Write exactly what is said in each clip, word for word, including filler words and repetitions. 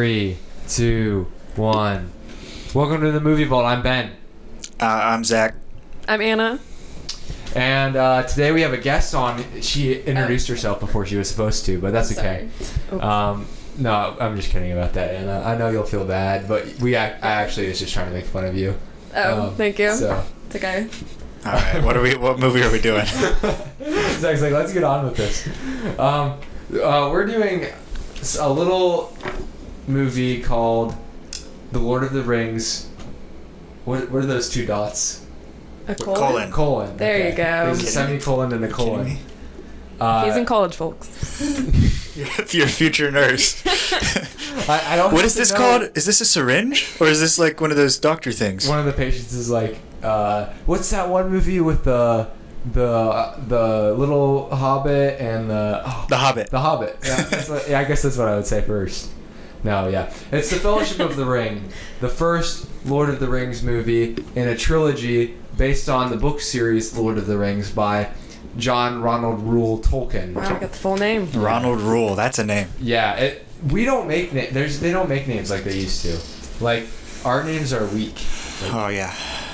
Three, two, one. Welcome to the Movie Vault. I'm Ben. Uh, I'm Zach. I'm Anna. And uh, today we have a guest on. She introduced oh. herself before she was supposed to, but that's okay. Um, no, I'm just kidding about that, Anna. I know you'll feel bad, but we I actually was just trying to make fun of you. Oh, um, thank you. So. It's okay. All right, what are we? What movie are we doing? Zach's like, let's get on with this. Um, uh, we're doing a little movie called The Lord of the Rings. What, what are those two dots? A colon? Colon. Colon. There okay. you go. There's a semicolon and a colon. Uh, He's in college, folks. You're a future nurse. I, I don't what is this know. called? Is this a syringe? Or is this like one of those doctor things? One of the patients is like, uh, what's that one movie with the the the little Hobbit and the... Oh, the Hobbit. The Hobbit. Yeah, that's what, yeah, I guess that's what I would say first. No, yeah. It's The Fellowship of the Ring. The first Lord of the Rings movie in a trilogy based on the book series Lord of the Rings by John Ronald Reuel Tolkien. Wow, I got the full name. Ronald Reuel, that's a name. Yeah, it, we don't make na- there's they don't make names like they used to. Like, our names are weak. Like oh, yeah.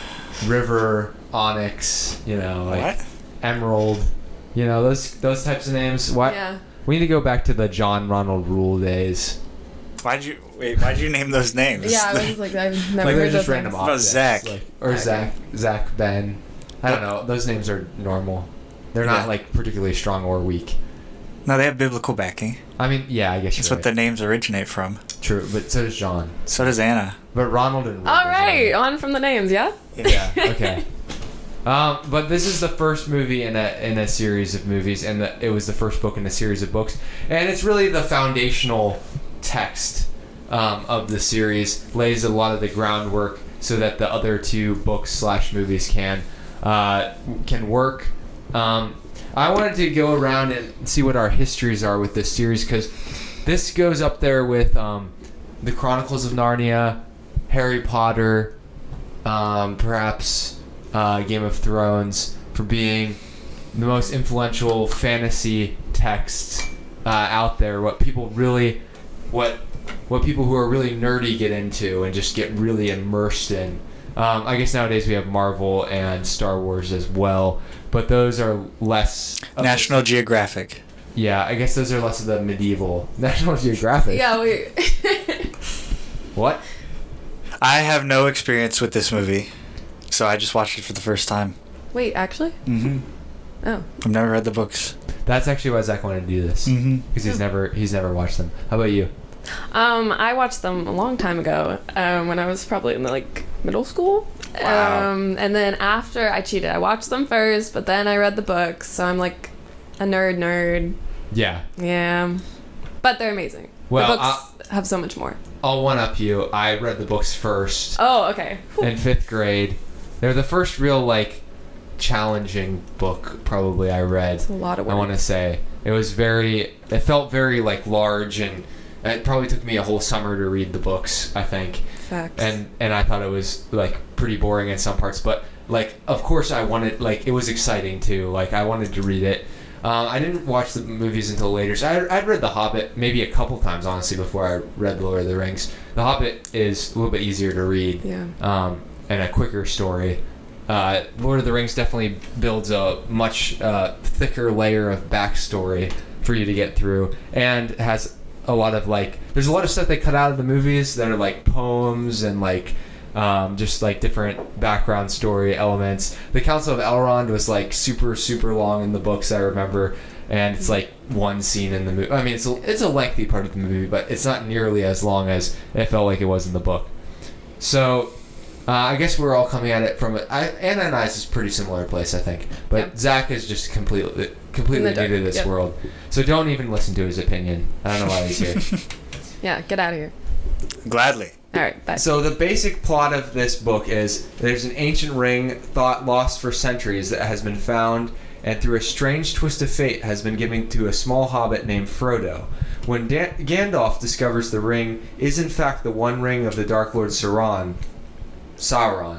River, Onyx, you know, like what? Emerald, you know, those those types of names. Why? Yeah. We need to go back to the John Ronald Reuel days. Why'd you wait? Why'd you name those names? Yeah, I was like, I've never like heard they're just those random names. objects. Zach. Like, or Okay. Zach, Zach, Ben. I don't know. Those names are normal. They're Yeah. not like particularly strong or weak. No, they have biblical backing. I mean, yeah, I guess That's you're what right. the names originate from. True, but so does John. So does Anna. But Ronald and. All right, on from the names, yeah? Yeah. Okay. Um, but this is the first movie in a in a series of movies, and the, it was the first book in a series of books, and it's really the foundational text um, of the series. Lays a lot of the groundwork so that the other two books slash movies can uh, can work. Um, I wanted to go around and see what our histories are with this series, because this goes up there with um, the Chronicles of Narnia, Harry Potter, um, perhaps. Uh, Game of Thrones, for being the most influential fantasy texts uh, out there. What people really, what what people who are really nerdy get into and just get really immersed in. Um, I guess nowadays we have Marvel and Star Wars as well, but those are less. National the, Geographic. Yeah, I guess those are less of the medieval. National Geographic. Yeah, wait. What? I have no experience with this movie. So I just watched it for the first time. Wait, actually? Mm-hmm. Oh. I've never read the books. That's actually why Zach wanted to do this, because Mm-hmm. he's never he's never watched them. How about you? Um, I watched them a long time ago, um, when I was probably in the, like, middle school. Wow. Um, and then after, I cheated. I watched them first, but then I read the books, so I'm, like, a nerd nerd. Yeah. Yeah. But they're amazing. Well, the books have so much more. I'll one up you. I read the books first. Oh, okay. In fifth grade. They're the first real, like, challenging book probably I read. It's a lot of work. I want to say. It was very, it felt very, like, large, and it probably took me a whole summer to read the books, I think. Facts. And and I thought it was, like, pretty boring in some parts, but, like, of course I wanted, like, it was exciting, too. Like, I wanted to read it. Um, I didn't watch the movies until later. So I, I'd read The Hobbit maybe a couple times, honestly, before I read The Lord of the Rings. The Hobbit is a little bit easier to read. Yeah. Um, and a quicker story. Uh, Lord of the Rings definitely builds a much uh, thicker layer of backstory for you to get through, and has a lot of, like, there's a lot of stuff they cut out of the movies that are like poems and like um, just like different background story elements. The Council of Elrond was like super super long in the books, I remember, and it's like one scene in the movie. I mean, it's a, it's a lengthy part of the movie, but it's not nearly as long as it felt like it was in the book. So. Uh, I guess we're all coming at it from a, I, Anna and I's is a pretty similar place, I think. But Yep. Zach is just completely completely In the new to dark, this yep. world. So don't even listen to his opinion. I don't know why he's here. Yeah, get out of here. Gladly. All right, bye. So the basic plot of this book is there's an ancient ring thought lost for centuries that has been found, and through a strange twist of fate has been given to a small hobbit named Frodo. When da- Gandalf discovers the ring is in fact the one ring of the Dark Lord Sauron, Sauron.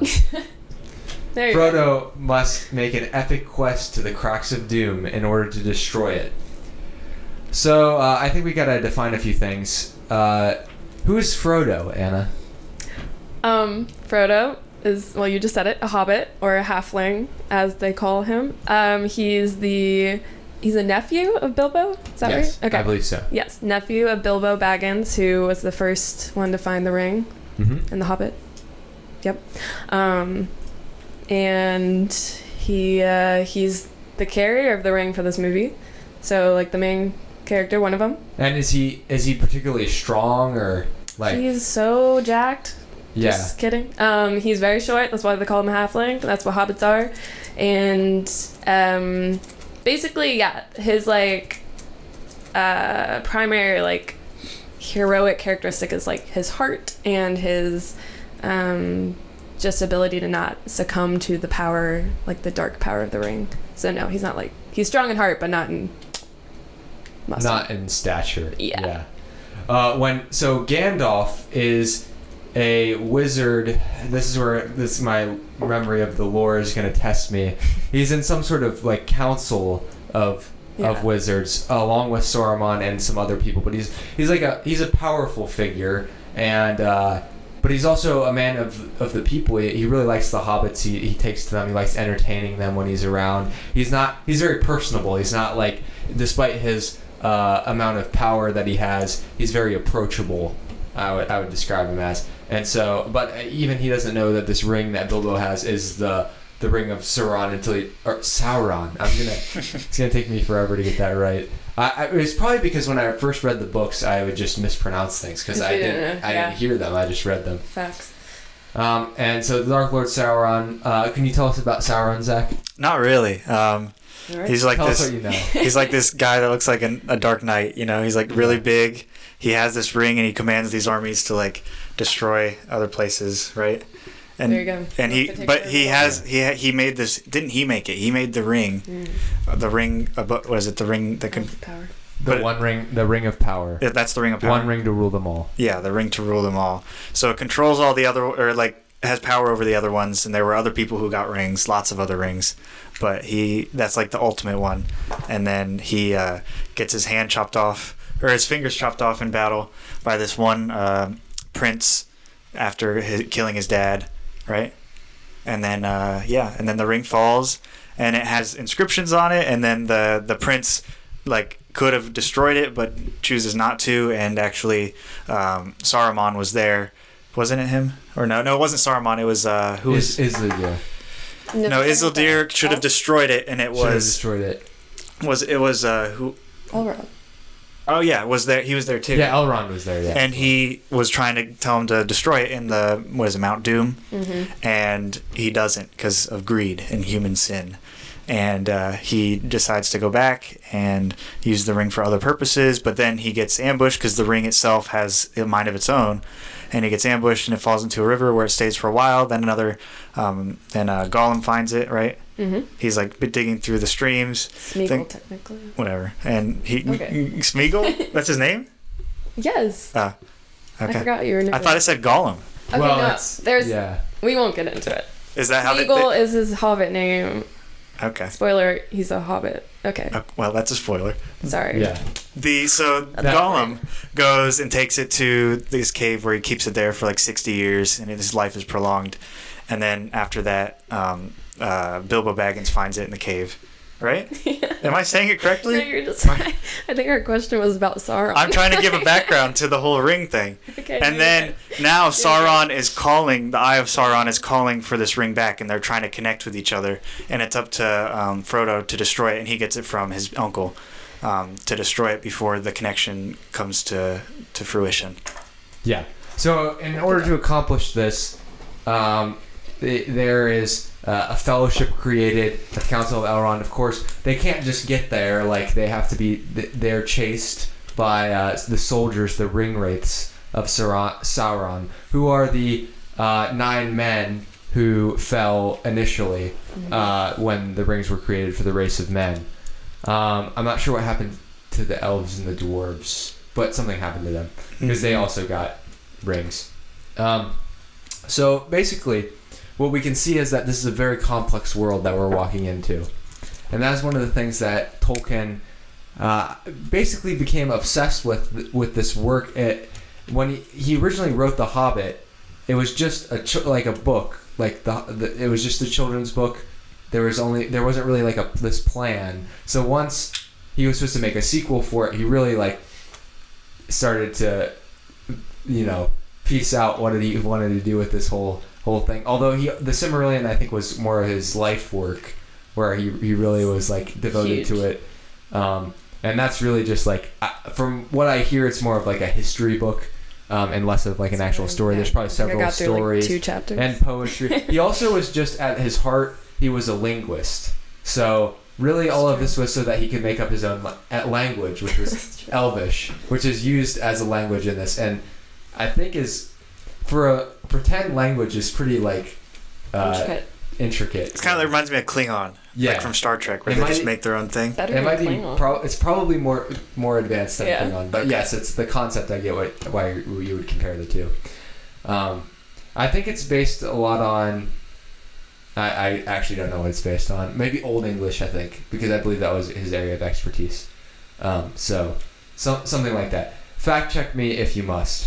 there you go. Frodo must make an epic quest to the Cracks of Doom in order to destroy it. So uh, I think we gotta define a few things. Uh, Who is Frodo, Anna? Um, Frodo is, well, you just said it, a hobbit, or a halfling, as they call him. Um, he's the, he's a nephew of Bilbo? Is that yes, right? Okay. I believe so. Yes, nephew of Bilbo Baggins, who was the first one to find the ring Mm-hmm. in The Hobbit. Yep. Um, and he, uh, he's the carrier of the ring for this movie. So, like, the main character, one of them. And is he is he particularly strong or like? He's so jacked. Yeah. Just kidding. Um, he's very short. That's why they call him a halfling. That's what hobbits are. And um, basically, yeah, his like uh, primary like heroic characteristic is like his heart and his um, just ability to not succumb to the power, like the dark power of the ring. So no, he's not like he's strong in heart, but not in muscle. Not in stature. Yeah. Yeah. Uh, when so Gandalf is a wizard. This is where this my memory of the lore is going to test me. He's in some sort of like council of Yeah. of wizards along with Saruman and some other people. But he's he's like a he's a powerful figure, and uh, but he's also a man of of the people. He, he really likes the hobbits. He he takes to them. He likes entertaining them when he's around. He's not. He's very personable. He's not like, despite his uh, amount of power that he has, he's very approachable. I would I would describe him as. And so, but even he doesn't know that this ring that Bilbo has is the the ring of Sauron until he or Sauron. I'm gonna it's gonna take me forever to get that right. I, I, it was probably because when I first read the books, I would just mispronounce things because I You didn't didn't, I yeah. didn't hear them. I just read them. Facts. Um, and so the Dark Lord Sauron. Uh, can you tell us about Sauron, Zach? Not really. Um, All right. he's like tell this. us what you know. He's like this guy that looks like an, a Dark Knight. You know, he's like really big. He has this ring and he commands these armies to like destroy other places, right? And There you go. and he, That's the but picture he of has he ha- he made this. Didn't he make it? He made the ring. Mm. Uh, the ring. About was it the ring that can? Power. The But- one ring, the ring of power. Yeah, that's the ring of power. One ring to rule them all. Yeah, the ring to rule them all. So it controls all the other, or like has power over the other ones. And there were other people who got rings, lots of other rings, but he that's like the ultimate one. And then he uh, gets his hand chopped off, or his fingers chopped off in battle by this one uh, prince after his, killing his dad, right? And then uh, yeah, and then the ring falls, and it has inscriptions on it. And then the the prince like could have destroyed it, but chooses not to. And actually, um, Saruman was there. Wasn't it him? Or no, no, it wasn't Saruman. It was uh, who was? Is Isildur No, Isildur should have destroyed it, and it should have was destroyed it. was it was uh who? Elrond. Oh yeah, was there? He was there too. Yeah, Elrond was there. Yeah. And he was trying to tell him to destroy it in the what is it, Mount Doom, Mm-hmm. and he doesn't because of greed and human sin. And uh, he decides to go back and use the ring for other purposes, but then he gets ambushed because the ring itself has a mind of its own, and he gets ambushed and it falls into a river where it stays for a while. Then another, um, then uh, Gollum finds it, right? Mm-hmm. He's like digging through the streams, Smeagol, Think- technically. whatever, and he Okay. Smeagol. That's his name. Yes. Ah, I okay. forgot you were. I thought it said Gollum. Okay, well, no. it's- There's. yeah. We won't get into it. Is that how they? Smeagol they is his hobbit name. okay. Spoiler: he's a hobbit. Okay. Uh, well, that's a spoiler. Sorry. Yeah. The so That- Gollum goes and takes it to this cave where he keeps it there for like sixty years, and his life is prolonged. And then after that, um, uh, Bilbo Baggins finds it in the cave. Right? Am I saying it No, correctly? you're just. I think our question was about Sauron. I'm trying to give a background to the whole ring thing. Okay, And you're then right. now Sauron is calling, the Eye of Sauron is calling for this ring back, and they're trying to connect with each other. And it's up to um, Frodo to destroy it, and he gets it from his uncle um, to destroy it before the connection comes to, to fruition. Yeah. So in order to accomplish this, um, th- there is uh, a fellowship created, the Council of Elrond. Of course, they can't just get there. Like they have to be. th- They're chased by uh, the soldiers, the ring wraiths of Sauron, Sauron who are the uh, nine men who fell initially uh, when the rings were created for the race of men. Um, I'm not sure what happened to the elves and the dwarves, but something happened to them because they also got rings. Um, so basically, what we can see is that this is a very complex world that we're walking into, and that's one of the things that Tolkien uh, basically became obsessed with with this work. It, when he, he originally wrote The Hobbit, it was just a ch- like a book, like the, the it was just a children's book. There was only there wasn't really like a this plan. So once he was supposed to make a sequel for it, he really like started to, you know, piece out what he wanted to do with this whole whole thing. Although he the Silmarillion, I think, was more of his life work, where he he really was like devoted Huge. to it. Um, and that's really just like, uh, from what I hear, it's more of like a history book, um, and less of like an actual story. Yeah. There's probably I several got through, stories like, two chapters. and poetry. He also was just at his heart, he was a linguist. So really, all of this was so that he could make up his own la- uh, language, which was Elvish, which is used as a language in this, and I think is for a pretend language is pretty like uh, Intricate. intricate. It's kind of reminds me of Klingon, Yeah. like from Star Trek, where It they might just be- make their own thing. Better It than might be. Klingon. Pro- it's probably more more advanced than Yeah. Klingon, but yes, it's the concept. I get what why you would compare the two. Um, I think it's based a lot on. I, I actually don't know what it's based on. Maybe Old English, I think, because I believe that was his area of expertise. Um, so, some something like that. Fact check me if you must.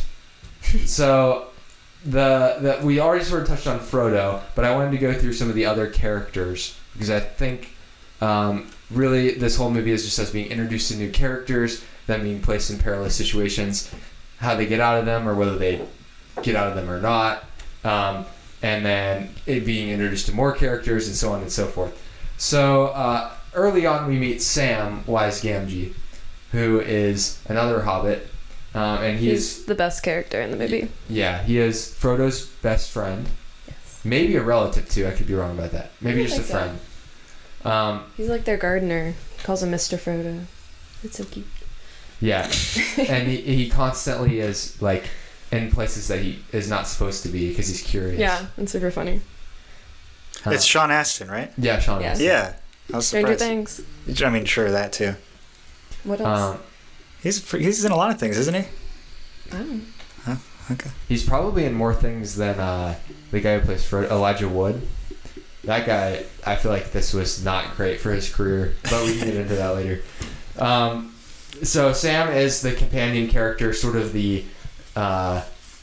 So, the the we already sort of touched on Frodo, but I wanted to go through some of the other characters because I think um, really this whole movie is just us being introduced to new characters, them being placed in perilous situations, how they get out of them or whether they get out of them or not. Um, and then it being introduced to more characters and so on and so forth. So uh, early on we meet Sam Wise Gamgee, who is another Hobbit, um, and he He's is the best character in the movie. yeah he is Frodo's best friend, Yes. maybe a relative too. I could be wrong about that. Maybe I just a think so. friend. Um, He's like their gardener. He calls him Mister Frodo. It's so cute. yeah, and he he constantly is like in places that he is not supposed to be because he's curious. Yeah, and super funny. Huh. It's Sean Astin, right? yeah, Sean. Yeah. Astin. Yeah, I was Stranger surprised. Things. I mean, sure, that too. What else? Um, He's he's in a lot of things, isn't he? I don't know. Okay. he's probably in more things than uh, the guy who plays for Elijah Wood. That guy, I feel like this was not great for his career, but we can get into that later. Um, so Sam is the companion character, sort of the uh,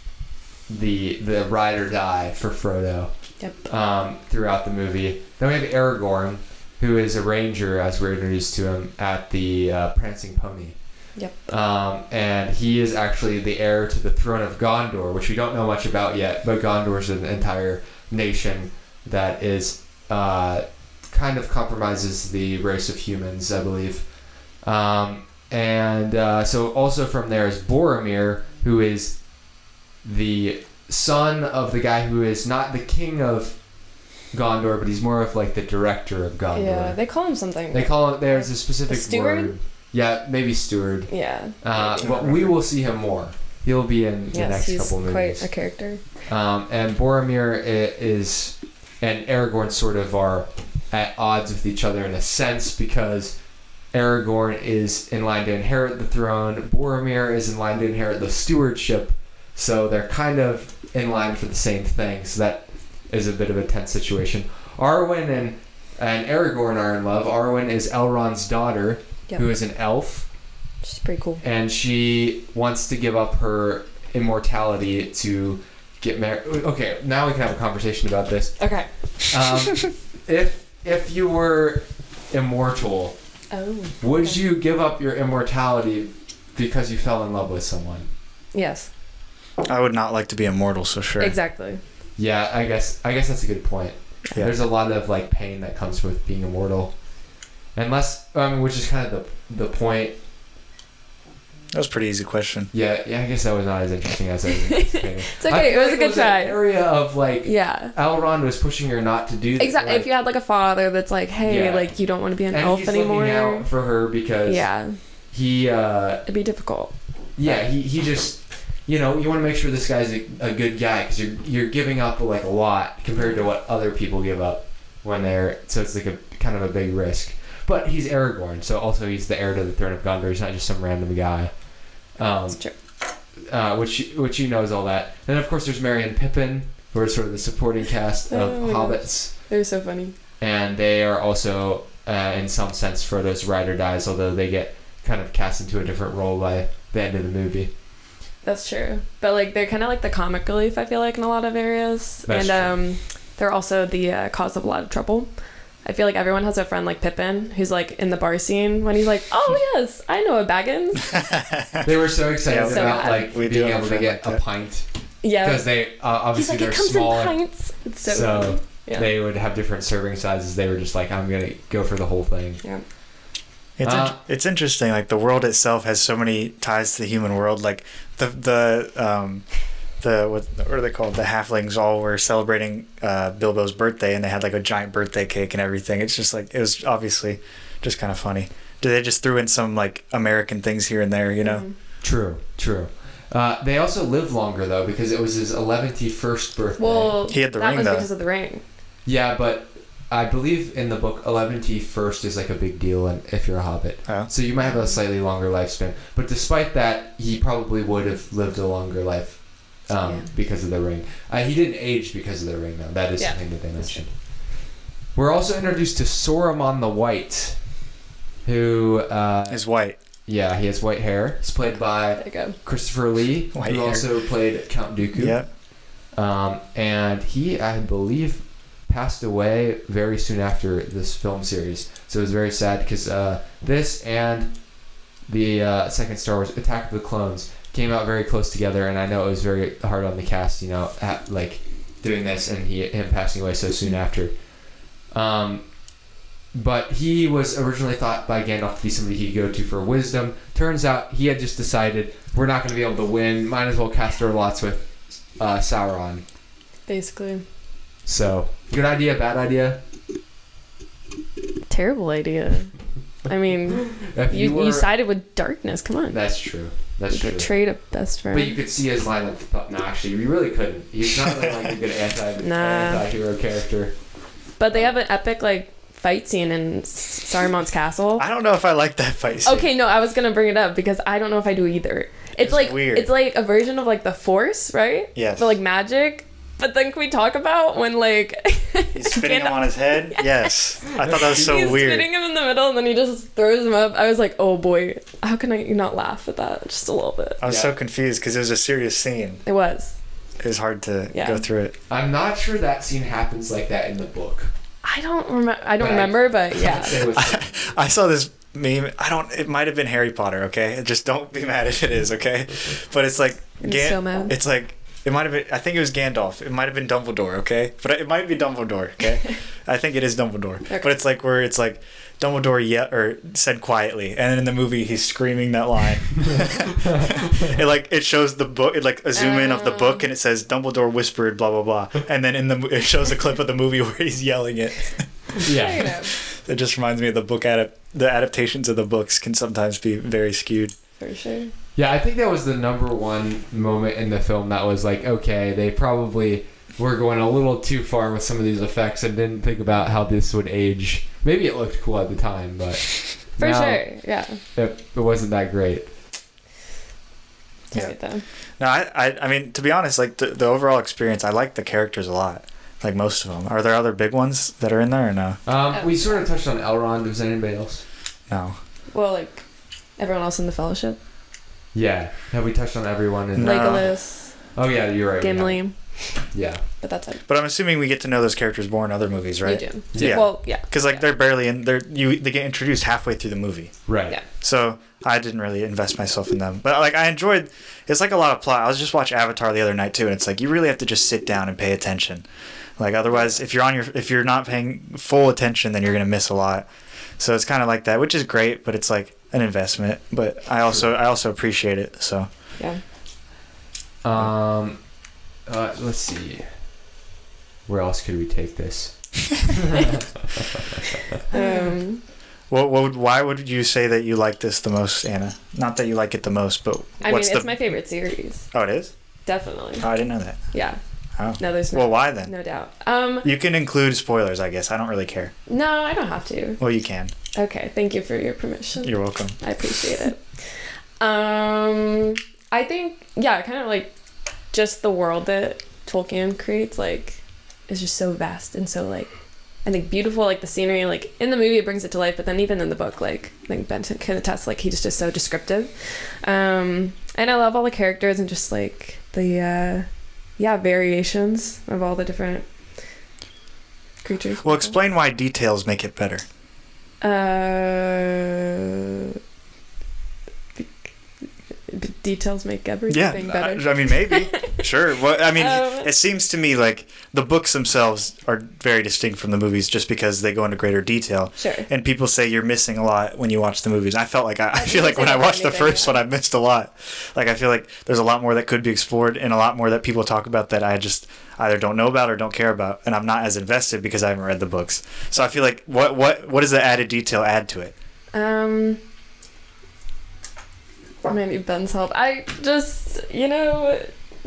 the the ride or die for Frodo. Yep. Um, throughout the movie. Then we have Aragorn, who is a ranger, as we're introduced to him at the uh, Prancing Pony. Yep. Um, and he is actually the heir to the throne of Gondor, which we don't know much about yet, but Gondor is an entire nation that is uh, kind of compromises the race of humans, I believe. Um, and uh, so also from there is Boromir, who is the son of the guy who is not the king of Gondor, but he's more of like the director of Gondor. Yeah, they call him something. They call it, there's a specific A steward? word. Yeah, maybe steward. Yeah. Uh, maybe. but we will see him more. He'll be in the Yes, next he's couple quite movies. a character. Um, and Boromir i- is and Aragorn sort of are at odds with each other in a sense because Aragorn is in line to inherit the throne. Boromir is in line to inherit the stewardship. So they're kind of in line for the same thing. So that is a bit of a tense situation. Arwen and and Aragorn are in love. Arwen is Elrond's daughter, Yep. who is an elf, She's pretty cool. and she wants to give up her immortality to get married. Okay, now we can have a conversation about this. Okay. Um, if if you were immortal, Oh. would okay. you give up your immortality because you fell in love with someone? Yes. I would not like to be immortal, so sure. Exactly. Yeah, I guess I guess that's a good point. Yeah. There's a lot of like pain that comes with being immortal, unless I mean, which is kind of the the point. That was a pretty easy question. Yeah, yeah. I guess that was not as interesting as I was anticipating. It's okay. It was a good try. An area of like Yeah. Elrond was pushing her not to do that. Exactly. Like, If you had like a father that's like, hey, Yeah. like you don't want to be an and elf he's anymore. looking out for her because Yeah. he uh It'd be difficult. yeah he, he just you know you want to make sure this guy's a, a good guy because you're you're giving up like a lot compared to what other people give up when they're so it's like a kind of a big risk. But he's Aragorn, so also he's the heir to the throne of Gondor. He's not just some random guy. Um, That's true. uh, which which you knows all that. And of course there's Merry and Pippin, who are sort of the supporting cast of Oh my hobbits. They're so funny. And they are also, uh, in some sense, Frodo's ride or dies, although they get kind of cast into a different role by the end of the movie. That's true. But like they're kind of like the comic relief, I feel like, in a lot of areas. That's and true. um they're also the uh, cause of a lot of trouble. I feel like everyone has a friend like Pippin who's like in the bar scene when he's like, "Oh yes, I know a Baggins." They were so excited Yeah, so about bad. like We do being have a able to friend get like a that. pint Yeah. because they uh, He's obviously like, they're it comes smaller. in pints. It's so, So funny. Yeah. they would have different serving sizes. They were just like, I'm gonna go for the whole thing. yeah. It's Uh, int- it's interesting. Like the world itself has so many ties to the human world. Like the the um the what, what are they called? The halflings all were celebrating uh, Bilbo's birthday, and they had like a giant birthday cake and everything. It's just like it was obviously just kind of funny. Did they just threw in some like American things here and there? You know. Mhm. True, true. Uh, they also lived longer though because it was his eleventy-first birthday. Well, He had the that ring, was though. because of the ring. Yeah, but I believe in the book, eleventy-first is like a big deal and if you're a hobbit. Oh. So you might have a slightly longer lifespan. But despite that, he probably would have lived a longer life um, Yeah. because of the ring. Uh, he didn't age because of the ring, though. That is Yeah. something that they mentioned. We're also introduced to Saruman the White, who, uh, Is white. yeah, he has white hair. He's played by There you go. Christopher Lee, White who hair. also played Count Dooku. Yeah. Um, and he, I believe, passed away very soon after this film series. So it was very sad because uh, this and the uh, second Star Wars, Attack of the Clones, came out very close together. And I know it was very hard on the cast, you know, at, like doing this and he him passing away so soon after. Um, but he was originally thought by Gandalf to be somebody he'd go to for wisdom. Turns out he had just decided we're not going to be able to win. Might as well cast our lots with uh, Sauron. Basically. So, good idea, bad idea? Terrible idea. I mean, If you, were- you sided with darkness. Come on. That's true. That's You true. betrayed a best friend. But you could see his line of thought. No, actually, you really couldn't. He's not really like a good anti Nah. anti-hero character. But they have an epic like fight scene in S- Saruman's castle. I don't know if I like that fight scene. Okay, no, I was gonna bring it up because I don't know if I do either. It's, It's like weird. it's like a version of like the Force, right? Yes. But like magic. But then can we talk about when like He's spinning him on his head. Yes. I thought that was so he's weird. spinning him in the middle and then he just throws him up? I was like, oh boy, how can I not laugh at that just a little bit? I was Yeah. so confused because it was a serious scene. It was. It was hard to Yeah. go through it. I'm not sure that scene happens like that in the book. I don't remember. I don't But I- remember, but yeah. I'd say it was- I saw this meme. I don't. It might have been Harry Potter. Okay, just don't be mad if it is. Okay, but it's like I'm so mad. It's like it might have been. I think it was Gandalf. It might have been Dumbledore. Okay, but it might be Dumbledore. Okay, I think it is Dumbledore. Okay. But it's like where it's like Dumbledore yet or said quietly, and then in the movie he's screaming that line. it like it shows the book. It like a zoom in of the book, and it says Dumbledore whispered blah blah blah, and then in the mo- it shows a clip of the movie where he's yelling it. yeah. You know, It just reminds me of the book adap- the adaptations of the books can sometimes be very skewed. for sure. Yeah, I think that was the number one moment in the film that was like, okay, they probably were going a little too far with some of these effects and didn't think about how this would age. Maybe it looked cool at the time, but For now sure. Yeah. it, it wasn't that great. It's Yeah. alright though. No, I, I, I mean, to be honest, like the, the overall experience, I like the characters a lot. Like most of them. Are there other big ones that are in there or no? Um, Oh. we sort of touched on Elrond. Was there anybody else? No. Well, like everyone else in the Fellowship. Yeah. Have we touched on everyone? In No. Legolas, Oh, yeah, you're right. we have. Gimli, Yeah. but that's it. But I'm assuming we get to know those characters more in other movies, right? You do. Yeah. Well, yeah. Because like Yeah. they're barely in. They're you. They get introduced halfway through the movie, Right. Yeah. so I didn't really invest myself in them. But like I enjoyed. It's like a lot of plot. I was just watching Avatar the other night too, and it's like you really have to just sit down and pay attention. Like otherwise, if you're on your if you're not paying full attention, then you're gonna miss a lot. So it's kind of like that, which is great, but it's like an investment. But I also I also appreciate it. So Yeah. Um, uh, let's see. Where else could we take this? Um, what what would, why would you say that you like this the most, Anna? Not that you like it the most, but I mean, what's it's the my favorite series. oh it is? Definitely. Oh, I didn't know that. Yeah. Oh. No, there's no, Well, why then? no doubt. Um, You can include spoilers, I guess. I don't really care. no, I don't have to. Well, you can. Okay, thank you for your permission. You're welcome. I appreciate it. Um, I think yeah, kind of like just the world that Tolkien creates, like, is just so vast and so like I think beautiful, like the scenery, like in the movie it brings it to life, but then even in the book, like I think Benton can attest, like he's just so descriptive. Um, and I love all the characters and just like the uh, yeah variations of all the different creatures. Well, explain why details make it better. Uh, b- b- details make everything Yeah, better. I, I mean, maybe. Sure. Well, I mean, Um, it seems to me like the books themselves are very distinct from the movies just because they go into greater detail. Sure. And people say you're missing a lot when you watch the movies. I felt like I, I I feel didn't like when say I that for watched the anything, first yeah. one, I missed a lot. Like I feel like there's a lot more that could be explored and a lot more that people talk about that I just either don't know about or don't care about, and I'm not as invested because I haven't read the books. So I feel like what what what does the added detail add to it? Um, maybe Ben's help. I just, you know,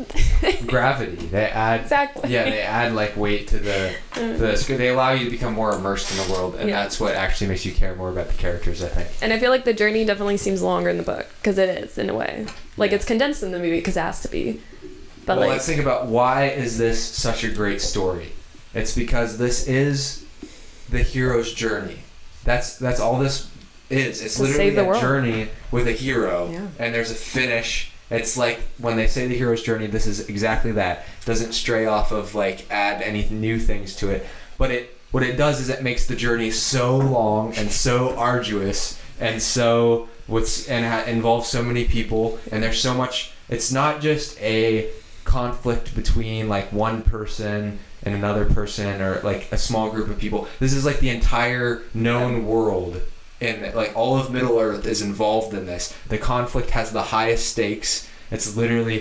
Gravity. They add. exactly. Yeah, they add like weight to the the script. They allow you to become more immersed in the world, and Yeah. that's what actually makes you care more about the characters, I think. And I feel like the journey definitely seems longer in the book because it is in a way. Like Yeah. it's condensed in the movie because it has to be. But well, like, let's think about why is this such a great story? It's because this is the hero's journey. That's that's all this is. It's To literally save the a world. journey with a hero, Yeah. and there's a finish. It's like when they say the hero's journey, this is exactly that. It doesn't stray off of like add any new things to it, but it what it does is it makes the journey so long and so arduous and so with and ha- involves so many people, and there's so much. It's not just a conflict between like one person and another person or like a small group of people. This is like the entire known world, and like all of Middle Earth is involved in this. The conflict has the highest stakes. It's literally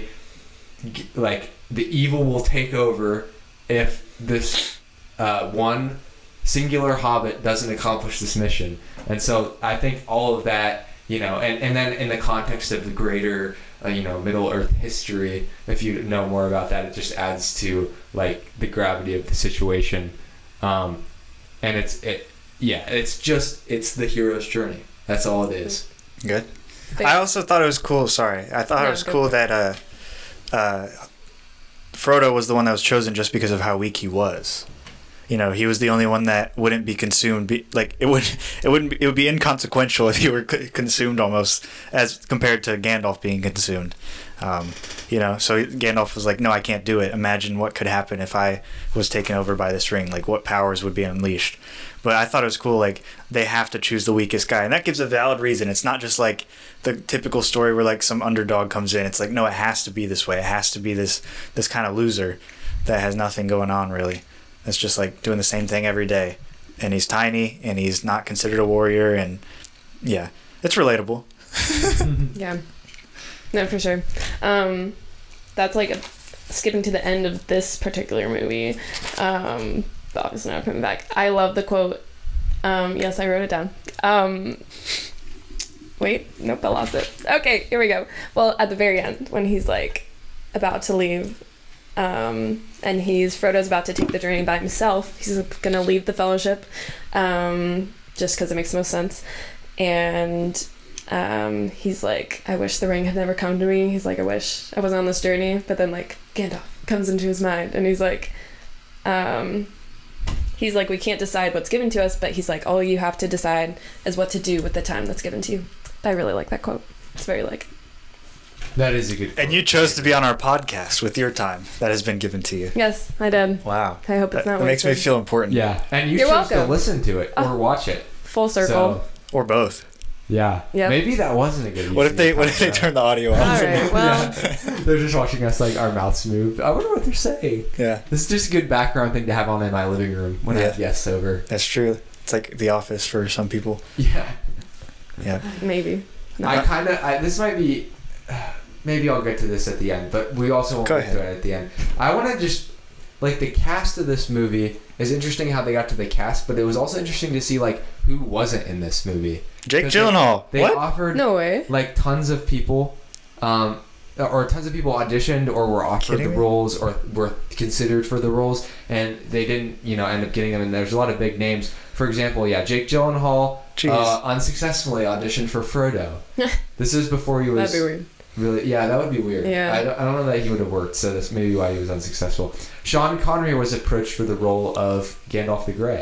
g- like the evil will take over if this uh, one singular hobbit doesn't accomplish this mission. And so I think all of that, you know, and, and then in the context of the greater uh, you know, Middle Earth history, if you know more about that, it just adds to like the gravity of the situation. Um, and it's it yeah, it's just it's the hero's journey. That's all it is. Good. But- I also thought it was cool. Sorry, I thought No, it was go cool for that uh, uh, Frodo was the one that was chosen just because of how weak he was. You know, he was the only one that wouldn't be consumed. Be, like it would, it wouldn't. Be, it would be inconsequential if he were c- consumed almost, as compared to Gandalf being consumed. Um, you know, so Gandalf was like, "No, I can't do it. Imagine what could happen if I was taken over by this ring. Like, what powers would be unleashed." But I thought it was cool. Like, they have to choose the weakest guy, and that gives a valid reason. It's not just like the typical story where like some underdog comes in. It's like, no, it has to be this way. It has to be this this kind of loser that has nothing going on really. It's just like doing the same thing every day, and he's tiny, and he's not considered a warrior, and yeah, it's relatable. yeah. No, for sure. Um, that's like a, skipping to the end of this particular movie. Um, but obviously not coming back. I love the quote. Um, yes, I wrote it down. Um, wait, nope, I lost it. Okay, here we go. Well, at the very end, when he's like about to leave, um, and he's Frodo's about to take the journey by himself. He's gonna leave the Fellowship, um, just because it makes the most sense. And um, he's like, I wish the ring had never come to me. He's like, I wish I wasn't on this journey. But then like Gandalf comes into his mind, and he's like, um, he's like, we can't decide what's given to us, but he's like, all you have to decide is what to do with the time that's given to you. I really like that quote. It's very like. That is a good And you chose to be on our podcast with your time that has been given to you. Yes, I did. Wow. I hope it's That, not that makes me wasted. feel important. Yeah, and you You're chose to welcome. listen to it or Oh. watch it. Full circle. So, Or both. yeah. Yep. Maybe that wasn't a good use What if of they your What if they time, turn the audio off? All right. Well, Yeah. They're just watching us like our mouths move. I wonder what they're saying. Yeah, This is just a good background thing to have on in my living room when I have Yeah. guests over. that's true. It's like The Office for some people. Yeah. Yeah. maybe. No. I kind of. I This might be. Maybe I'll get to this at the end, but we also won't Go get to it at the end. I want to just like the cast of this movie is interesting how they got to the cast, but it was also interesting to see like who wasn't in this movie. Jake 'Cause they- Gyllenhaal. They what? offered No way. like tons of people, um, or tons of people auditioned or were offered Kidding the me? roles or were considered for the roles, and they didn't, you know, end up getting them. And there's a lot of big names. For example, yeah, Jake Gyllenhaal Jeez. uh, unsuccessfully auditioned for Frodo. This is before he was That'd be weird. really. Yeah, that would be weird. Yeah. I don't, I don't know that he would have worked. So that's maybe why he was unsuccessful. Sean Connery was approached for the role of Gandalf the Grey.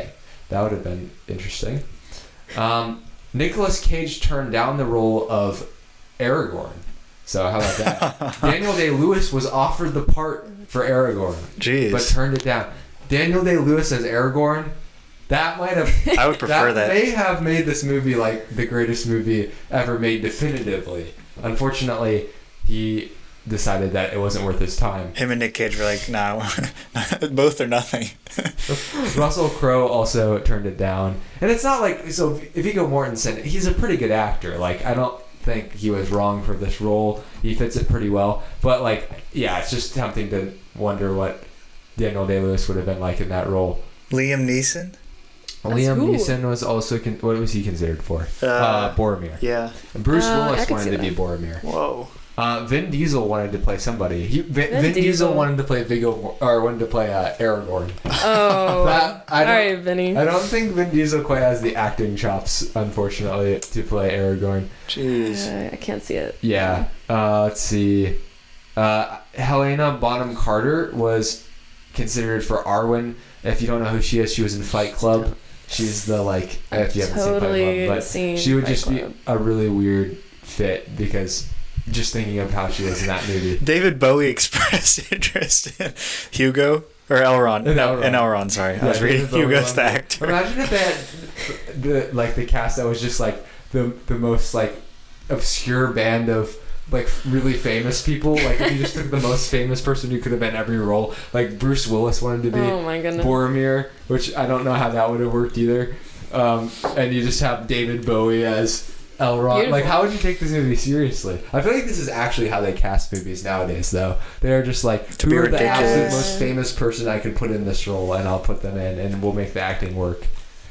That would have been interesting. Um, Nicolas Cage turned down the role of Aragorn. So how about that? Daniel Day-Lewis was offered the part for Aragorn, Jeez. but turned it down. Daniel Day-Lewis as Aragorn, that might have... I would prefer that. That may have made this movie like the greatest movie ever made definitively. Unfortunately, he decided that it wasn't worth his time. Him and Nick Cage were like, nah, both or nothing. Russell Crowe also turned it down. And it's not like... So Viggo Mortensen, he's a pretty good actor. Like, I don't think he was wrong for this role. He fits it pretty well. But, like, yeah, it's just tempting to wonder what Daniel Day-Lewis would have been like in that role. Liam Neeson? Liam cool. Neeson was also... Con- what was he considered for? Uh, Uh, Boromir. Yeah. And Bruce Uh, I Willis could wanted see to be that. Boromir. Whoa. Uh, Vin Diesel wanted to play somebody. He, Vin, Vin Vin Diesel. Diesel. wanted to play Viggo... Or wanted to play uh, Aragorn. Oh, That- I don't- alright, Vinny. I don't think Vin Diesel quite has the acting chops, unfortunately, to play Aragorn. Jeez. Uh, I can't see it. Yeah. Uh, let's see. Uh, Helena Bonham Carter was considered for Arwen. If you don't know who she is, she was in Fight Club. She's the, like, if you haven't Totally seen Fight Club, but seen she would Fight just Club. be a really weird fit because just thinking of how she is in that movie. David Bowie expressed interest in Hugo or Elrond. In No, Elrond. in Elrond, sorry. I Yeah, was reading David Bowie Hugo's wanted the to- actor. Imagine if they had the like the cast that was just like the the most like obscure band of like really famous people. Like if you just took the most famous person who could have been every role. Like Bruce Willis wanted to be Oh my goodness. Boromir, which I don't know how that would have worked either. Um, and you just have David Bowie as Elrond. Beautiful. Like, how would you take this movie seriously? I feel like this is actually how they cast movies nowadays, though. They're just like, To who be are the absolute ridiculous. most famous person I can put in this role, and I'll put them in, and we'll make the acting work.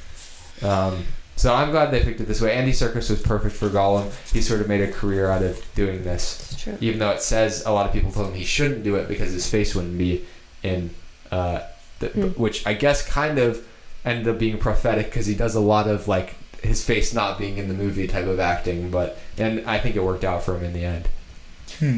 Um, so I'm glad they picked it this way. Andy Serkis was perfect for Gollum. He sort of made a career out of doing this, It's true. even though it says a lot of people told him he shouldn't do it because his face wouldn't be in, uh, the, Hmm. which I guess kind of ended up being prophetic because he does a lot of like his face not being in the movie type of acting, but and I think it worked out for him in the end. Hmm.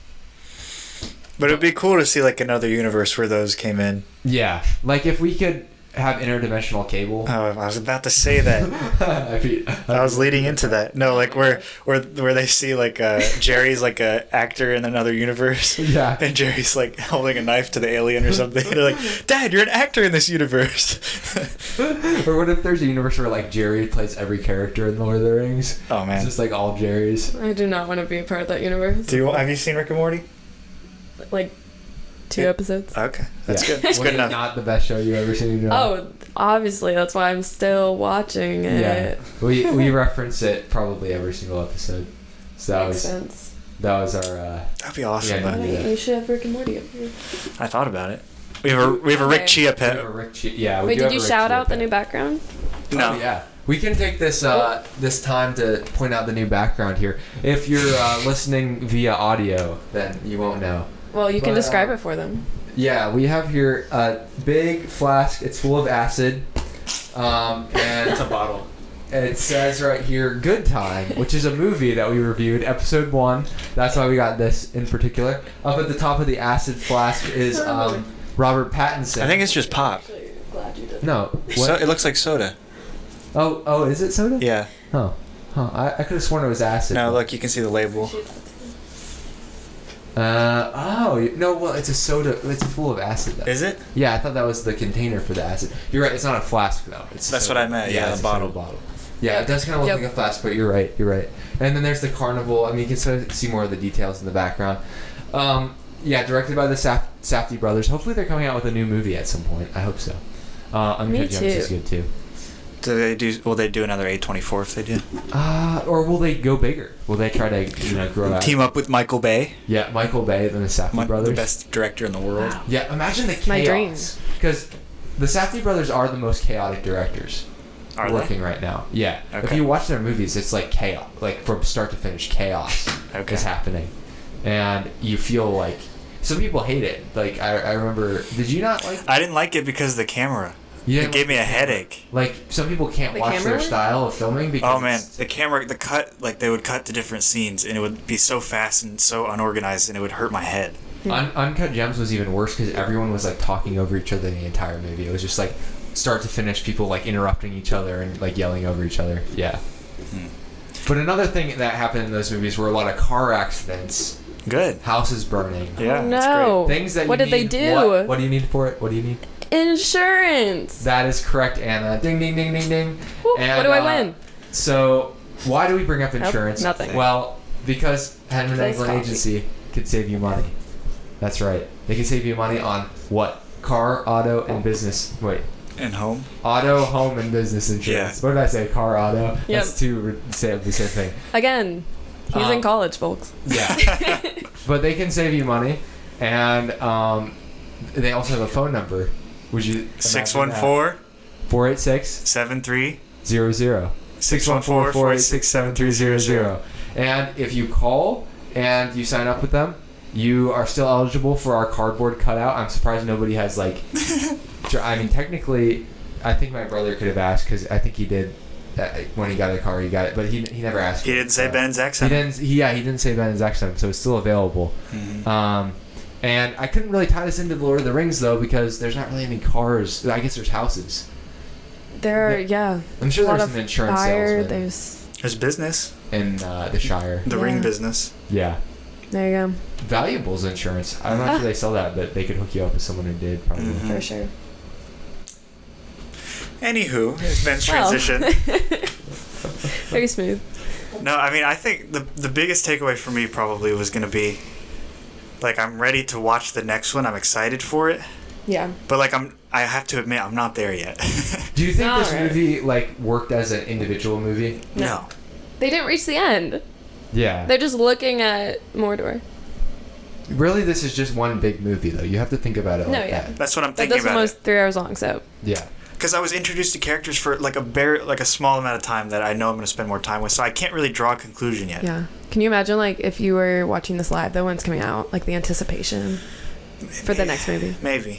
But it'd be cool to see like another universe where those came in. Yeah, like if we could have interdimensional cable. Oh, I was about to say that. I, mean, I was leading into that. No, like where where where they see like uh, Jerry's like a actor in another universe, Yeah. and Jerry's like holding a knife to the alien or something. They're like, "Dad, you're an actor in this universe." Or what if there's a universe where like Jerry plays every character in Lord of the Rings? Oh It's man, just like all Jerrys. I do not want to be a part of that universe. do you have you seen Rick and Morty? Like two Yeah. episodes. Okay, that's Yeah. good. That's Was good it enough. Not the best show you ever seen. No? Oh, obviously that's why I'm still watching it. Yeah. We we reference it probably every single episode. So that Makes was sense. that was our. Uh, That'd be awesome. Yeah, though. do that. You should have Rick and Morty up here. I thought about it. We have a we have a Rick Okay. Chia we have a pet. Rick Che- yeah. We Wait, do did have you a Rick shout Chia out the pet. new background? No. Oh, yeah. We can take this uh, this time to point out the new background here. If you're uh, listening via audio, then you won't know. Well, you can But, describe uh, it for them. Yeah, we have here a big flask. It's full of acid, um, and It's a bottle. it says right here "Good Time," which is a movie that we reviewed, episode one. That's why we got this in particular. Up at the top of the acid flask is um, Robert Pattinson. I think it's just pop. Actually, glad you did. no. What? So, it looks like soda. oh, oh, is it soda? Yeah. Oh, huh. I, I could have sworn it was acid. No, look, you can see the label. Uh oh you- no, well it's a soda. It's full of acid though. Is it? Yeah, I thought that was the container for the acid. You're right. It's not a flask though. It's That's soda. what I meant, yeah, it's a bottle. soda bottle. Yeah, it does kind of look Yep. like a flask, but you're right. You're right. And then there's the carnival. I mean, you can sort of see more of the details in the background. Um, yeah, directed by the Saf- Safdie brothers. Hopefully, they're coming out with a new movie at some point. I hope so. Uh, Uncut Me Gems too. is good too. Do they do? Will they do another A twenty-four if they do? Uh, or will they go bigger? Will they try to you know grow out? Team up with Michael Bay, Yeah, Michael Bay and the Safdie Mi- brothers. the best director in the world. Wow. Yeah, imagine the My dream. chaos. Because the Safdie brothers are the most chaotic directors Are working right now. Yeah. If Okay. you watch their movies, it's like chaos. Like from start to finish, chaos Okay. is happening. And you feel like... Some people hate it. Like, I, I remember... Did you not like... I didn't like it because of the camera. You It didn't gave like me a the camera? headache. Like, some people can't The watch camera their work? style of filming because... Oh man, it's- the camera, the cut, like they would cut to different scenes, and it would be so fast and so unorganized, and it would hurt my head. Un- Uncut Gems was even worse because everyone was like talking over each other the entire movie. It was just like start to finish, people like interrupting each other and like yelling over each other. Yeah. Hmm. But another thing that happened in those movies were a lot of car accidents, Good. houses burning, Yeah. Oh, that's no. things that. What you did they need- do? What, what do you need for it? What do you need? Insurance. That is correct, Anna. Ding ding ding ding ding. Woo, And, what do I uh, win? So, why do we bring up Nope, insurance? nothing. Well, because Henman Nice England coffee. Agency can save you money. That's right. They can save you money on what? Car, auto, and business. Wait. And home. Auto, home, and business insurance. Yeah. What did I say? Car, auto. Yep. That's two re- say the same thing. Again, he's Um, in college, folks. Yeah. But they can save you money, and um, they also have a phone number. Would you? six one four, four eight six seven three, zero zero. six one four, four eight six, seven three zero zero. And if you call and you sign up with them, you are still eligible for our cardboard cutout. I'm surprised nobody has like. I mean, technically, I think my brother could have asked because I think he did uh, when he got a car. He got it, but he he never asked. He for it, didn't say so. Ben's X He M. didn't. He, yeah, he didn't say Ben's X M, so it's still available. Mhm. Um, and I couldn't really tie this into the Lord of the Rings though because there's not really any cars. I guess there's houses. There are, Yeah. yeah. I'm sure a lot there's of an insurance fire. salesman There's. There's business. in uh, the Shire. The Yeah. ring business. Yeah. There you go. Valuables insurance. I'm not Ah. sure they sell that, but they could hook you up with someone who did probably. Mhm. For sure. Anywho, it's Ben's Well. transition. Very smooth. No, I mean, I think the the biggest takeaway for me probably was going to be, like, I'm ready to watch the next one. I'm excited for it. Yeah. But, like, I'm, I have to admit, I'm not there yet. Do you think All this right. movie like worked as an individual movie? No. They didn't reach the end. Yeah. They're just looking at Mordor. Really, this is just one big movie, though. You have to think about it No, like yeah. that. That's what I'm But thinking this about. one was It. three hours long, so. Yeah. Because I was introduced to characters for, like, a bare, like a small amount of time that I know I'm going to spend more time with, so I can't really draw a conclusion yet. Yeah. Can you imagine, like, if you were watching this live, though, when it's coming out? Like, the anticipation for the next movie. Maybe.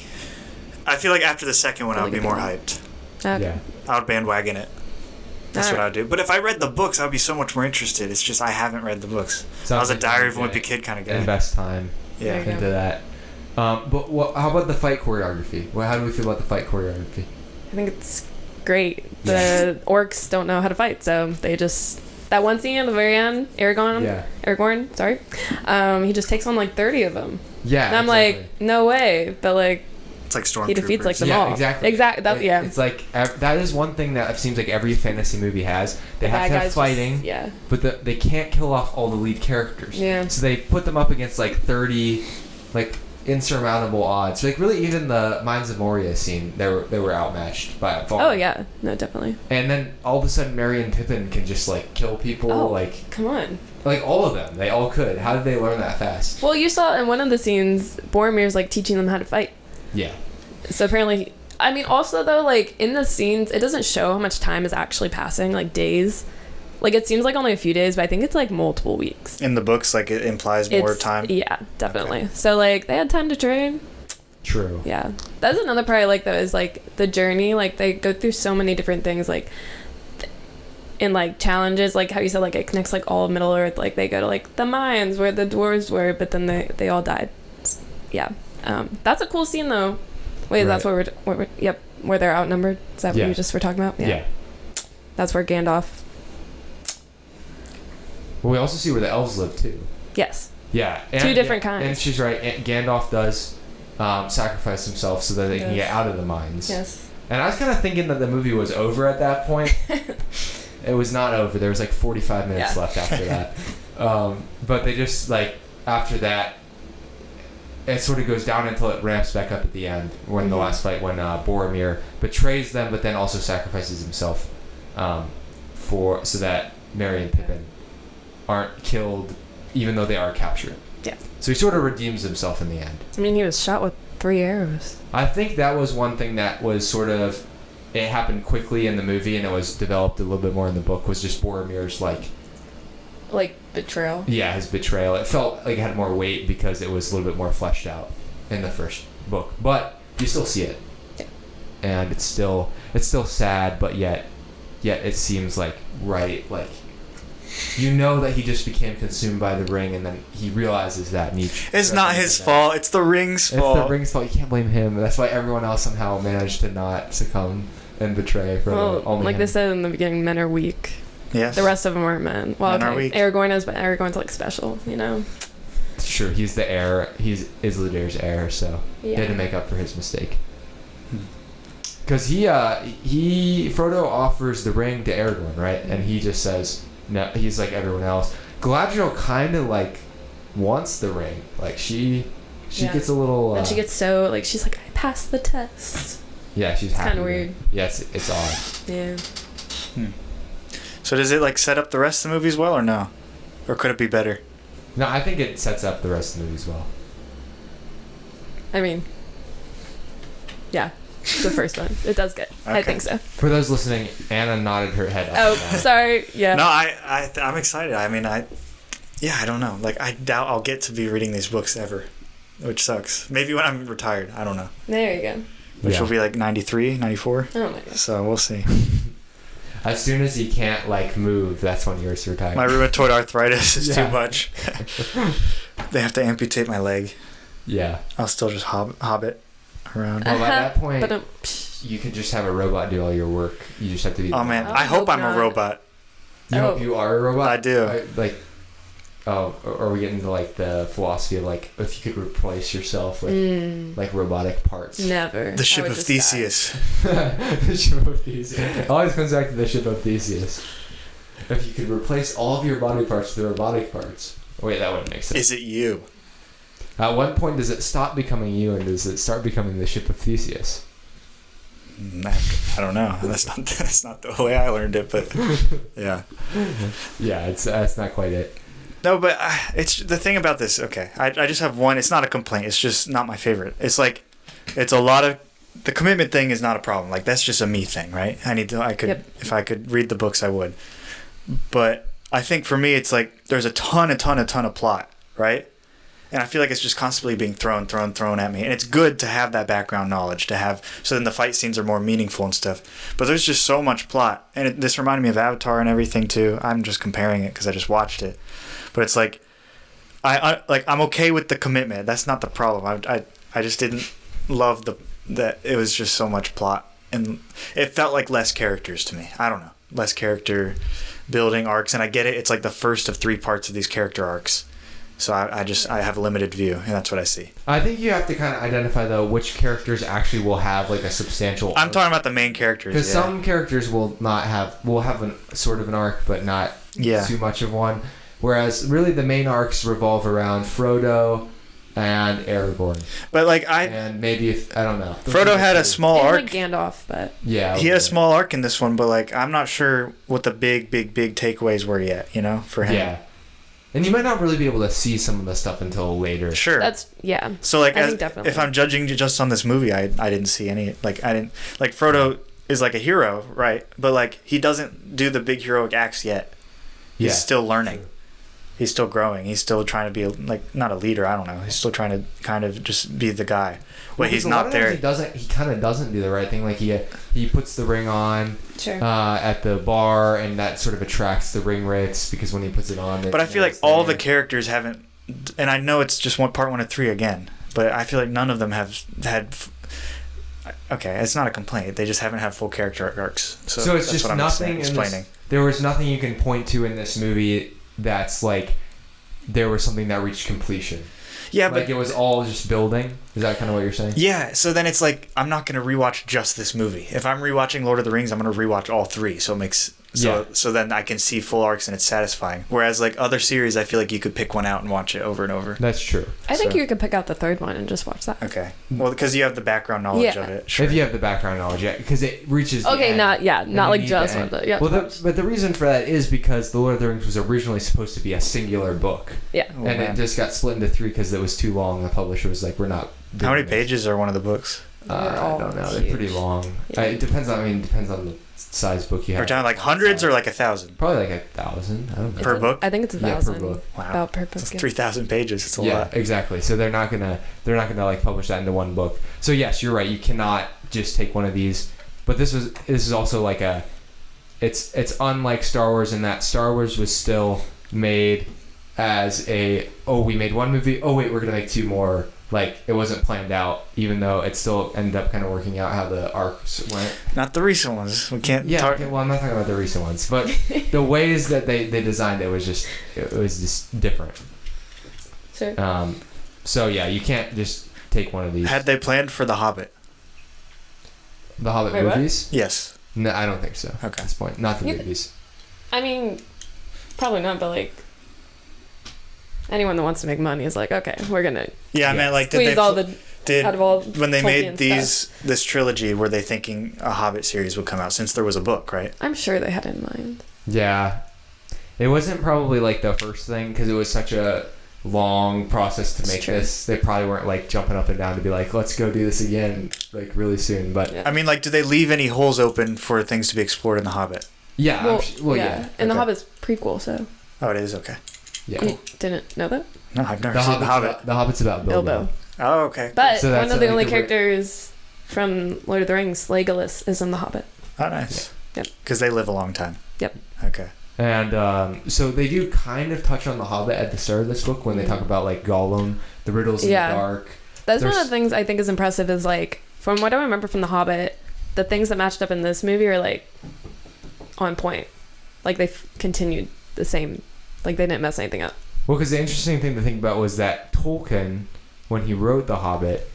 I feel like after the second one, I Really would be good more one. hyped. Okay. Yeah. I would bandwagon it. That's what I Alright. would do. But if I read the books, I would be so much more interested. It's just I haven't read the books. I was a like Diary of a you're Wimpy gonna Kid kind of guy. Invest time Yeah. There you into that. Um, but what, how about the fight choreography? Well, how do we feel about the fight choreography? I think it's great. The orcs don't know how to fight, so they just that one scene at the very end, Aragorn, Yeah. Aragorn, sorry, um, he just takes on like thirty of them, Yeah. and I'm exactly. like, no way, but like It's like Stormtroopers. he defeats like them Yeah, all. exactly. Exactly. That, It- yeah. It's like ev- that is one thing that it seems like every fantasy movie has. They have Bad to have guys just- fighting, yeah. but the, they can't kill off all the lead characters. Yeah. So they put them up against like thirty, like insurmountable odds. Like really, even the Mines of Moria scene, they were they were outmatched by far. Oh yeah. No, definitely. And then all of a sudden, Merry and Pippin can just like kill people. Oh. Like Come on. like all of them, they all could. How did they learn that fast? Well, you saw in one of the scenes, Boromir's like teaching them how to fight. Yeah. So apparently, I mean, also though, like in the scenes, it doesn't show how much time is actually passing, like days. Like it seems like only a few days, but I think it's like multiple weeks. In the books, like, it implies more It's- time. Yeah, definitely. So like they had time to train. True. Yeah, that's another part I like though is like the journey. Like they go through so many different things, like th- in like challenges, like how you said, like it connects like all of Middle Earth. Like they go to like the mines where the dwarves were, but then they they all died. S- Yeah, um, that's a cool scene though. Wait, Right. that's where we're, where we're yep, where they're outnumbered. Is that Yeah. what you just were talking about? Yeah. That's where Gandalf. Well, we also see where the elves live too. Yes. Yeah. Two different yeah, kinds. And she's right. and Gandalf does um, sacrifice himself so that they can Yes. get out of the mines. Yes. And I was kind of thinking that the movie was over at that point. It was not over. There was like forty-five minutes Yeah. left after that. Um, but they just like after that, it sort of goes down until it ramps back up at the end when the Mhm. last fight when uh, Boromir betrays them, but then also sacrifices himself um, for so that Merry and Pippin aren't killed, even though they are captured. Yeah. So he sort of redeems himself in the end. I mean, he was shot with three arrows. I think that was one thing that was sort of it happened quickly in the movie and it was developed a little bit more in the book was just Boromir's like Like betrayal. yeah his betrayal. It felt like it had more weight because it was a little bit more fleshed out in the first book, but you still see it. Yeah. And it's still it's still sad, but yet yet it seems like right like you know that he just became consumed by the ring, and then he realizes that. And he It's not his fault. It's the ring's It's fault. the ring's fault. You can't blame him. That's why everyone else somehow managed to not succumb and betray. For Well, only like him. they said in the beginning, men are weak. Yes. The rest of them aren't men. Well, Men are okay, weak. Aragorn is, but Aragorn's like special, you know. It's true. He's the heir. He's Isildur's heir, so he had to Yeah. make up for his mistake. Hmm. Because he, uh, he, Frodo offers the ring to Aragorn, right? And he just says, no, he's like everyone else. Galadriel kind of like wants the ring. Like she, she Yeah. gets a little. Uh, And she gets so like she's like I passed the test. yeah, she's happy. kinda weird. Yes, yeah, it's, it's odd. Yeah. Hmm. So does it like set up the rest of the movies well or no? Or could it be better? No, I think it sets up the rest of the movie as well. I mean, yeah, the first one. It does good. I Okay. think so. For those listening, Anna nodded her head. Up Oh, and down. sorry. Yeah. No, I, I, I'm excited. I mean, I, yeah, I don't know. Like, I doubt I'll get to be reading these books ever, which sucks. Maybe when I'm retired. I don't know. There you go. Which Yeah. will be like ninety-three, ninety-four. Oh my gosh. So we'll see. As soon as he can't like move, that's when yours retire. My rheumatoid arthritis is Yeah. too much. They have to amputate my leg. Yeah. I'll still just hob- hobbit around. Well, by that point, But um, you could just have a robot do all your work. You just have to be. Oh man, I I hope hope I'm not. a robot. You hope Oh. you are a robot. I do. I, like, oh, or are we getting into like the philosophy of like if you could replace yourself with mm, like robotic parts? never. The I ship would of just die. Theseus. The ship of Theseus. It always comes back to the ship of Theseus. If you could replace all of your body parts with robotic parts. Wait, that wouldn't make sense. Is it you? At what point does it stop becoming you and does it start becoming the ship of Theseus? Mm, I don't know. That's not that's not the way I learned it, but yeah. Yeah, it's that's not quite it. No, but uh, it's the thing about this. Okay, I I just have one. It's not a complaint. It's just not my favorite. It's like, it's a lot of the commitment thing is not a problem. Like that's just a me thing, right? I need to. I could Yep. if I could read the books, I would. But I think for me, it's like there's a ton, a ton, a ton of plot, right? And I feel like it's just constantly being thrown, thrown, thrown at me. And it's good to have that background knowledge to have, so then the fight scenes are more meaningful and stuff. But there's just so much plot. And it, this reminded me of Avatar and everything too. I'm just comparing it because I just watched it. But it's like, I, I like I'm okay with the commitment. That's not the problem. I, I, I just didn't love the that it was just so much plot. And it felt like less characters to me. I don't know. Less character building arcs. And I get it. It's like the first of three parts of these character arcs. So I, I just I have a limited view, and that's what I see. I think you have to kind of identify though which characters actually will have like a substantial. I'm talking about the main characters. because Yeah. some characters will not have will have an sort of an arc, but not Yeah. too much of one. Whereas really the main arcs revolve around Frodo and Aragorn, But like I, and maybe if I don't know. Those Frodo are had the a two. small And arc. like Gandalf, but Yeah, He had a okay. small arc in this one, but like I'm not sure what the big, big, big takeaways were yet. You know, for him. Yeah, and you might not really be able to see some of the stuff until later. Sure. that's yeah. So like, I as, think definitely. if I'm judging just on this movie, I I didn't see any like I didn't like Frodo is like a hero, right? But like he doesn't do the big heroic acts yet. He's Yeah. still learning. He's still growing. He's still trying to be a, like not a leader. I don't know. He's still trying to kind of just be the guy. But Well, he's 'cause a lot not of times there. He doesn't. He kind of doesn't do the right thing. Like he he puts the ring on Sure. uh, at the bar, and that sort of attracts the ring wraiths because when he puts it on. But I feel like all the characters haven't, and I know it's just one part one of three again. But I feel like none of them have had. f- Okay, it's not a complaint. They just haven't had full character arcs. So, So it's that's just what I'm nothing in explaining. this, there was nothing you can point to in this movie that's like there was something that reached completion. Yeah, Like but it was all just building. Is that kind of what you're saying? yeah. So then it's like I'm not gonna rewatch just this movie. If I'm rewatching Lord of the Rings, I'm gonna rewatch all three. So it makes so Yeah. so then I can see full arcs and it's satisfying. Whereas like other series, I feel like you could pick one out and watch it over and over. That's true. I think so- you could pick out the third one and just watch that. Okay. Well, because you have the background knowledge Yeah. of it. Sure. If you have the background knowledge, yeah, because it reaches. the Okay, end. not yeah, And not you like need just the one, end. but yeah. Well, the, but the reason for that is because the Lord of the Rings was originally supposed to be a singular book, yeah. Oh, and man. it just got split into three because it was too long. The publisher was like, "We're not." How many doing this." pages are one of the books? Uh, They're I all don't know. huge. They're pretty long. Yeah. Uh, it depends on. I mean, it depends on the size book you have. Are we talking like hundreds or like a thousand? Probably like a thousand. I don't know. It's Per a- book? I think it's a Yeah, per thousand. book. Wow. About per book. That's yeah. three thousand pages. It's a yeah, lot. exactly. So they're not gonna they're not gonna like publish that into one book. So yes, you're right. You cannot just take one of these. But this was this is also like a it's it's unlike Star Wars in that Star Wars was still made as a oh we made one movie, oh wait we're gonna make two more. Like it wasn't planned out, even though it still ended up kind of working out how the arcs went. Not the recent ones. We can't. Yeah, talk. okay, well I'm not talking about the recent ones, but the ways that they, they designed it was just it was just different. Sure. Um, so yeah, you can't just take one of these. Had they planned for The Hobbit? The Hobbit Wait, what? movies? Yes. No, I don't think so. Okay. At this point, not the You- movies. I mean, probably not, but like anyone that wants to make money is like, okay, we're gonna Yeah, I Yeah. meant like did squeeze they all pl- the did out of all when they Tolkien made these stuff. this trilogy, were they thinking a Hobbit series would come out since there was a book, right? I'm sure they had in mind. Yeah, it wasn't probably like the first thing because it was such a long process to It's make true. this. They probably weren't like jumping up and down to be like, let's go do this again like really soon. But Yeah. I mean, like, do they leave any holes open for things to be explored in The Hobbit? yeah, I'm Well, sh- well, yeah, And Okay. The Hobbit's prequel, so Oh, it is okay. yeah. you didn't know that? No, I've never The seen Hobbit's, The Hobbit. about, the Hobbit's about Bilbo. Bilbo. Oh, okay. But So that's one of the like only the ri- characters from Lord of the Rings, Legolas, is in The Hobbit. Oh, nice. Yep. Because they live a long time. Yep. Okay. And um, so they do kind of touch on the Hobbit at the start of this book when they talk about like Gollum, the riddles in Yeah. the dark. That's one There's- of the things I think is impressive is like, from what I remember from The Hobbit, the things that matched up in this movie are like on point. Like they've continued the same, like they didn't mess anything up. Well, because the interesting thing to think about was that Tolkien, when he wrote The Hobbit,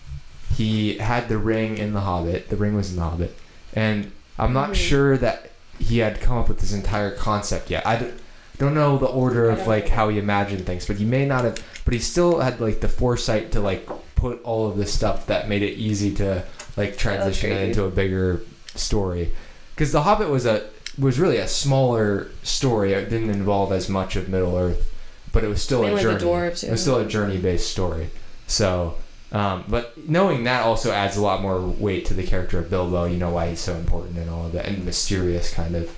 he had the ring in The Hobbit. The ring was in The Hobbit. And I'm not Mhm. sure that he had come up with this entire concept yet. I d- don't know the order I of don't like know. how he imagined things, but he may not have, but he still had like the foresight to like put all of this stuff that made it easy to like transition it crazy. into a bigger story. Because The Hobbit was a was really a smaller story. It didn't involve as much of Middle Earth, but it was still Mainly a the journey. dwarves, It was yeah. still a journey-based story. So, um, but knowing that also adds a lot more weight to the character of Bilbo. You know why he's so important and all of that, and mysterious kind of.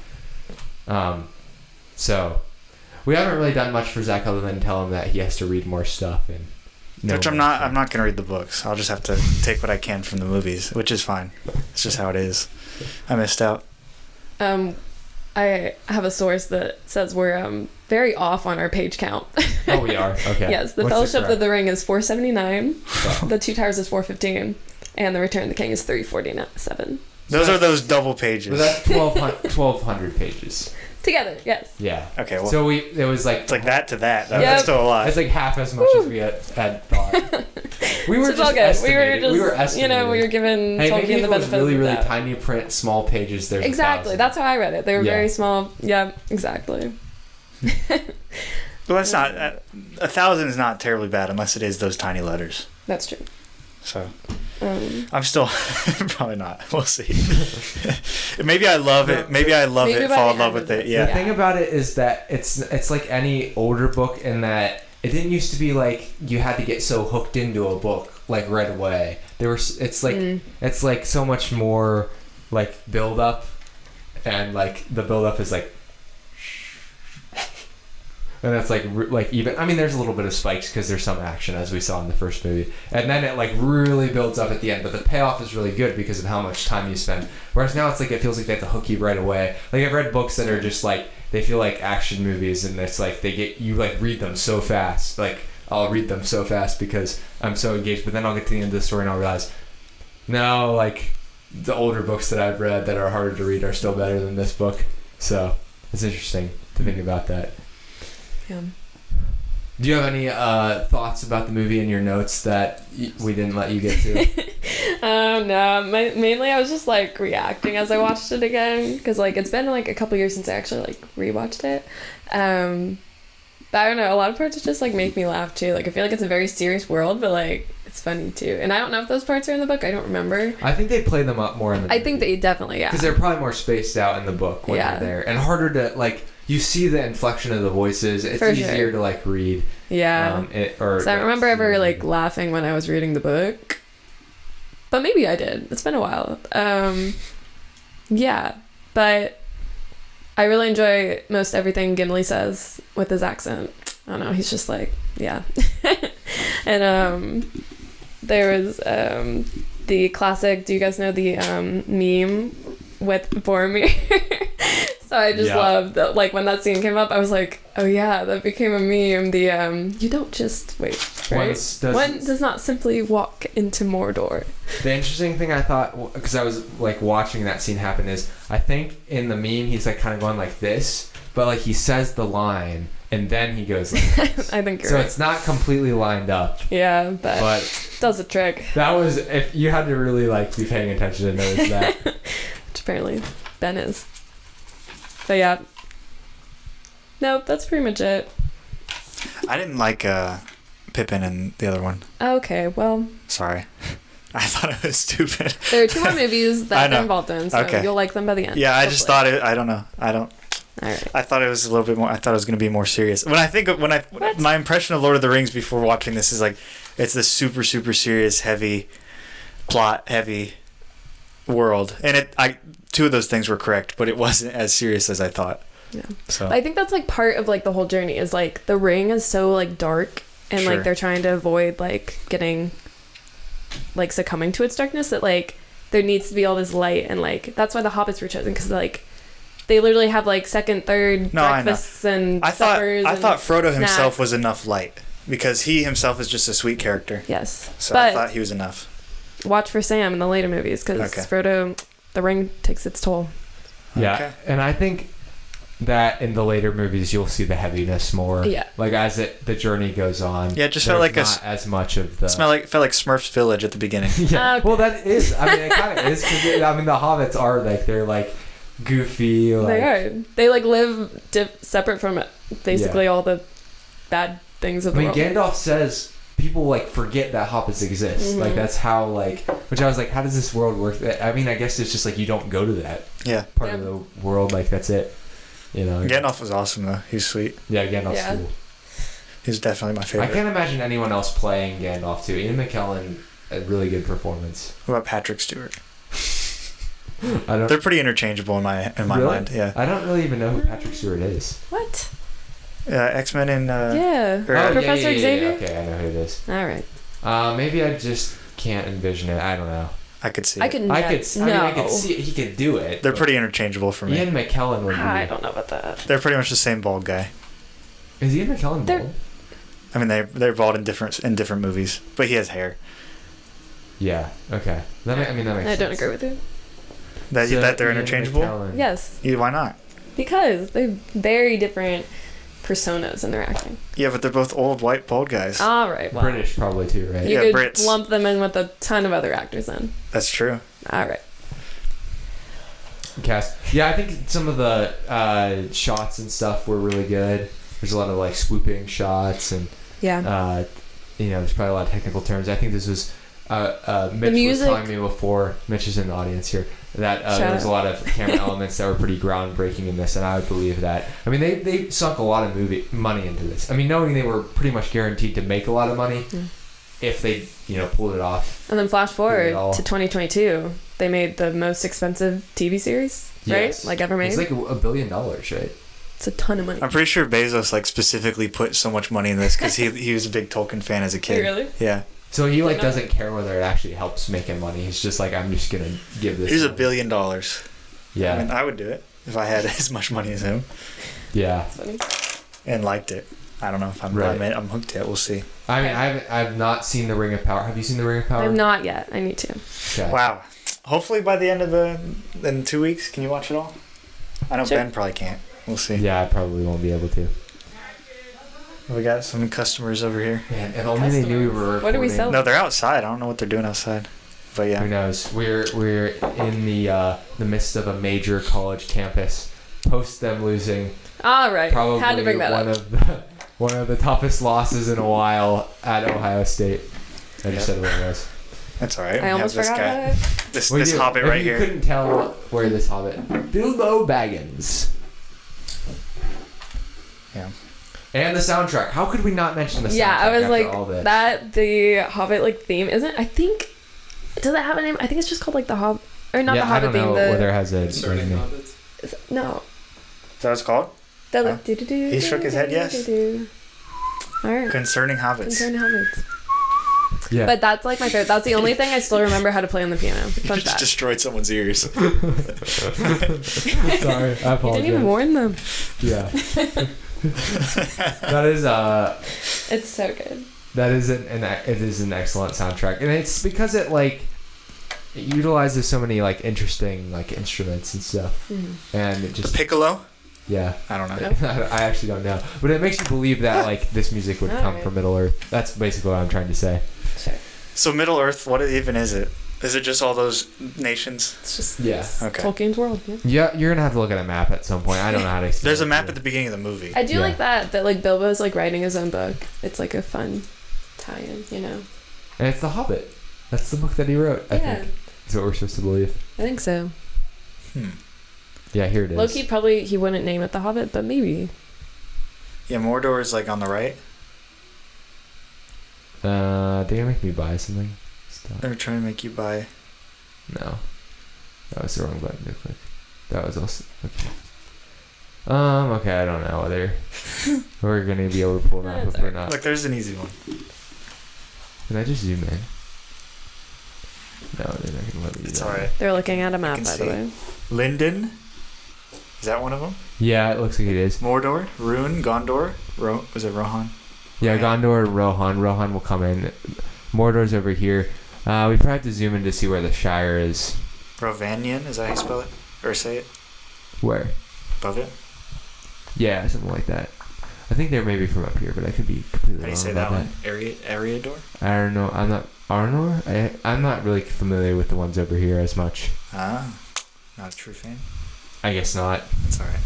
Um, so, we haven't really done much for Zach other than tell him that he has to read more stuff and. know Which I'm more not. stuff. I'm not going to read the books. I'll just have to take what I can from the movies, which is fine. It's just how it is. I missed out. Um, I have a source that says we're um very off on our page count. Oh, we are. Okay. Yes, the What's Fellowship correct? of the Ring is four seventy-nine, Oh. the Two Towers is four fifteen, and the Return of the King is three forty-seven. Those So are those double But pages. that's twelve hundred pages. Together, yes. Yeah. Okay, well, So we it was like it's like that to that. Though. Yep. That's still a lot. It's like half as much as we had, had thought. We were It's just all good. We were estimating. just, We were you know, estimating. we were giving Hey, maybe Tolkien if the it was benefit really, of the really doubt. tiny print, small pages. There's a Exactly. thousand. That's how I read it. They were Yeah. very small. Yeah, exactly. Well, that's not uh, a thousand is not terribly bad unless it is those tiny letters. That's true. So Um, I'm still probably not. We'll see. Maybe I love it. Maybe I love Maybe it. by Fall the in love end with of it. this, Yeah. The thing about it is that it's it's like any older book in that it didn't used to be like you had to get so hooked into a book like right away. There was it's like Mm. it's like so much more like build up, and like the build up is like. And that's like re- like even I mean there's a little bit of spikes because there's some action as we saw in the first movie, and then it like really builds up at the end, but the payoff is really good because of how much time you spend. Whereas now it's like it feels like they have to hook you right away. Like I've read books that are just like they feel like action movies, and it's like they get you like read them so fast. Like I'll read them so fast because I'm so engaged, but then I'll get to the end of the story and I'll realize no, like the older books that I've read that are harder to read are still better than this book. So it's interesting to think about that. yeah. Do you have any uh, thoughts about the movie in your notes that y- we didn't let you get to? Um, no, ma- mainly I was just like reacting as I watched it again because like it's been like a couple years since I actually like rewatched it. Um, but I don't know, a lot of parts just like make me laugh too. Like I feel like it's a very serious world, but like it's funny too. And I don't know if those parts are in the book. I don't remember. I think they play them up more in the I think they definitely yeah. because they're probably more spaced out in the book when Yeah. they're there and harder to like. You see the inflection of the voices. It's For easier sure. to like read. Yeah. Um, it, or So I don't remember ever see- like laughing when I was reading the book, but maybe I did. It's been a while. Um, yeah, but I really enjoy most everything Gimli says with his accent. I don't know. He's just like yeah, and um, there was um the classic. Do you guys know the um meme with Boromir? So I just Yeah. loved that. Like when that scene came up, I was like, oh yeah, that became a meme. The um, you don't just wait. Right? Once does- One does not simply walk into Mordor. The interesting thing I thought, because I was like watching that scene happen, is I think in the meme he's like kind of going like this, but like he says the line and then he goes like this. I think you're So right. it's not completely lined up, Yeah, but, but does a trick. that was, if you had to really like be paying attention to notice that. Which apparently Ben is. But yeah. Nope, that's pretty much it. I didn't like uh, Pippin and the other one. Okay, well, Sorry. I thought it was stupid. there are two more movies I that they're know. involved in, so Okay. you'll like them by the end. Yeah, I just hopefully. thought it. I don't know. I don't. All right. I thought it was a little bit more. I thought it was going to be more serious. When I think of when I What? my impression of Lord of the Rings before watching this is like it's this super super serious heavy plot heavy world, and it I two of those things were correct, but it wasn't as serious as I thought. Yeah. So I think that's like part of like the whole journey is like the ring is so like dark and Sure. like they're trying to avoid like getting like succumbing to its darkness that like there needs to be all this light and like that's why the hobbits were chosen because like they literally have like second third No, I know. breakfasts and I thought suppers I and thought Frodo himself snacks. was enough light because he himself is just a sweet character. Yes, So I but thought he was enough. watch for Sam in the later movies because Okay. Frodo the ring takes its toll. Yeah, Okay. and I think that in the later movies you'll see the heaviness more. Yeah. Like as it the journey goes on. Yeah, it just felt there's like a not s- as much of the. It smelled like felt like Smurfs Village at the beginning. Yeah. Okay. Well, that is. I mean, it kind of is. Cause it, I mean, the hobbits are like they're like goofy. Like, They are. They like live dip- separate from basically all the bad things of I the mean, world. Gandalf says people like forget that hobbits exist. Mhm. Like that's how like. Which I was like, how does this world work? I mean, I guess it's just like you don't go to that Yeah. part Yeah. of the world. Like that's it. You know. Gandalf was awesome though. He was sweet. Yeah, Gandalf's Yeah. cool. He was definitely my I favorite. can't imagine anyone else playing Gandalf too. Ian McKellen, a really good performance. What about Patrick Stewart? I don't. They're pretty interchangeable in my in my Really? mind. Yeah. I don't really even know who Patrick Stewart is. What? Uh, X Men and uh, Yeah. or- Oh, Professor yeah, yeah, yeah, Xavier? Yeah, okay, I know who it is. All right. Uh, maybe I just can't envision it. I don't know. I could see. I it. could. I not- could. s- No. I mean, I could see it. He could do it. They're but pretty interchangeable for me. Ian McKellen would be. I don't know about that. They're pretty much the same bald guy. Is Ian McKellen They're- bald? I mean, they they're bald in different in different movies, but he has hair. Yeah. Okay. That ma- I mean that makes I sense. don't agree with you. That So, that they're Ian interchangeable. McKellen- Yes, Yeah, why not? because they're very different personas in their acting. Yeah, but they're both old white bald guys. All right. Well, British probably too, right? you Yeah, could Brits. lump them in with a ton of other actors then. That's true. All right. Cast. Yeah, I think some of the uh, shots and stuff were really good. There's a lot of like swooping shots and Yeah. uh, you know, there's probably a lot of technical terms. I think this was uh, uh, Mitch music- was telling me before. Mitch is in the audience here that uh, Shout there was out. a lot of camera elements that were pretty groundbreaking in this, and I would believe that. I mean, they they sunk a lot of movie money into this. I mean, knowing they were pretty much guaranteed to make a lot of money Yeah. if they you know pulled it off. And then flash it forward all. to twenty twenty-two, they made the most expensive T V series, right? Yes. Like ever made. It's like a, a billion dollars, right? It's a ton of money. I'm pretty sure Bezos like specifically put so much money in this because he he was a big Tolkien fan as a kid. Really? Yeah. So he like They're not- doesn't care whether it actually helps make him money. He's just like, I'm just gonna give this. Here's a money. billion dollars. Yeah, I mean, I would do it if I had as much money as him yeah. It's funny. and liked it. I don't know if I'm Right. I'm, I'm hooked yet. We'll see. I mean, I haven't, I've not seen the Ring of Power. Have you seen the Ring of Power? I've not yet. I need to. Okay. Wow. Hopefully by the end of the in two weeks, can you watch it all? I know Sure. Ben probably can't. We'll see. Yeah, I probably won't be able to. We got some customers over here. Man, if only they knew we were. What do we recording. sell? No, they're outside. I don't know what they're doing outside. But Who yeah. knows? We're we're in the uh, the midst of a major college campus. Post them losing All right. probably Had to bring that one up. of the one of the toughest losses in a while at Ohio State. I just Yeah. said what it was. That's all right. I We almost have this forgot guy. about it. This We this do. hobbit If right you here. couldn't tell where this hobbit, Bilbo Baggins. Yeah. And the soundtrack. How could we not mention the soundtrack? Yeah, I was after like all this? that. The Hobbit like theme isn't. I think. Does it have a name? I think it's just called like the Hobbit, or not yeah, the Hobbit I don't know theme. whether The it has a Concerning name. hobbits. is- no. Is that what it's called? The Huh? like, do-do-do, He shook his head yes? do-do-do. All right. Concerning hobbits. Concerning Hobbits. Yeah. But that's like my favorite. That's the only thing I still remember how to play on the piano. Fun Just fact. destroyed someone's ears. Sorry, I You apologize. didn't even warn them. Yeah. That is uh It's so good. that is an, an it is an excellent soundtrack, and it's because it like it utilizes so many like interesting like instruments and stuff, Mm-hmm. and it just Piccolo? yeah. I don't know. Nope. I actually don't know, but it makes you believe that like this music would come Alright. from Middle Earth. That's basically what I'm trying to say. Sure. So Middle Earth, what even is it? Is it just all those nations? It's just Yeah. it's Okay. Tolkien's world. Yeah. Yeah, you're gonna have to look at a map at some point. I don't know how to explain. There's a it map to at the you. beginning of the movie. I do Yeah. like that. That like Bilbo's like writing his own book. It's like a fun tie-in. You know. And it's The Hobbit. That's the book that he wrote. I yeah. think is what we're supposed to believe. I think so. Hmm. Yeah, here it is. Loki probably he wouldn't name it The Hobbit, but maybe. Yeah, Mordor is like on the right. Uh, they're gonna make me buy something. Stop. They're trying to make you buy. No, that was the wrong button to click. That was also okay. Um. Okay, I don't know whether we're gonna be able to pull that That's up or alright. not. Look, there's an easy one. Can I just zoom in? No, they're not gonna let me do It's that. alright. They're looking at a map, can by see. the way. Linden. Is that one of them? Yeah, it looks like it is. Mordor, Rune, Gondor. Ro- was it Rohan? Yeah, Rohan. Gondor, Rohan. Rohan will come in. Mordor's over here. Uh, we probably have to zoom in to see where the Shire is. Rovanian, is that how you spell it? Or say it? Where? Above it? Yeah, something like that. I think they're maybe from up here, but I could be completely How do you wrong say about that one? Ari- Ariador? I don't know. I'm not Arnor. I I'm not really familiar with the ones over here as much. Ah, not a true fan. I guess not. That's alright.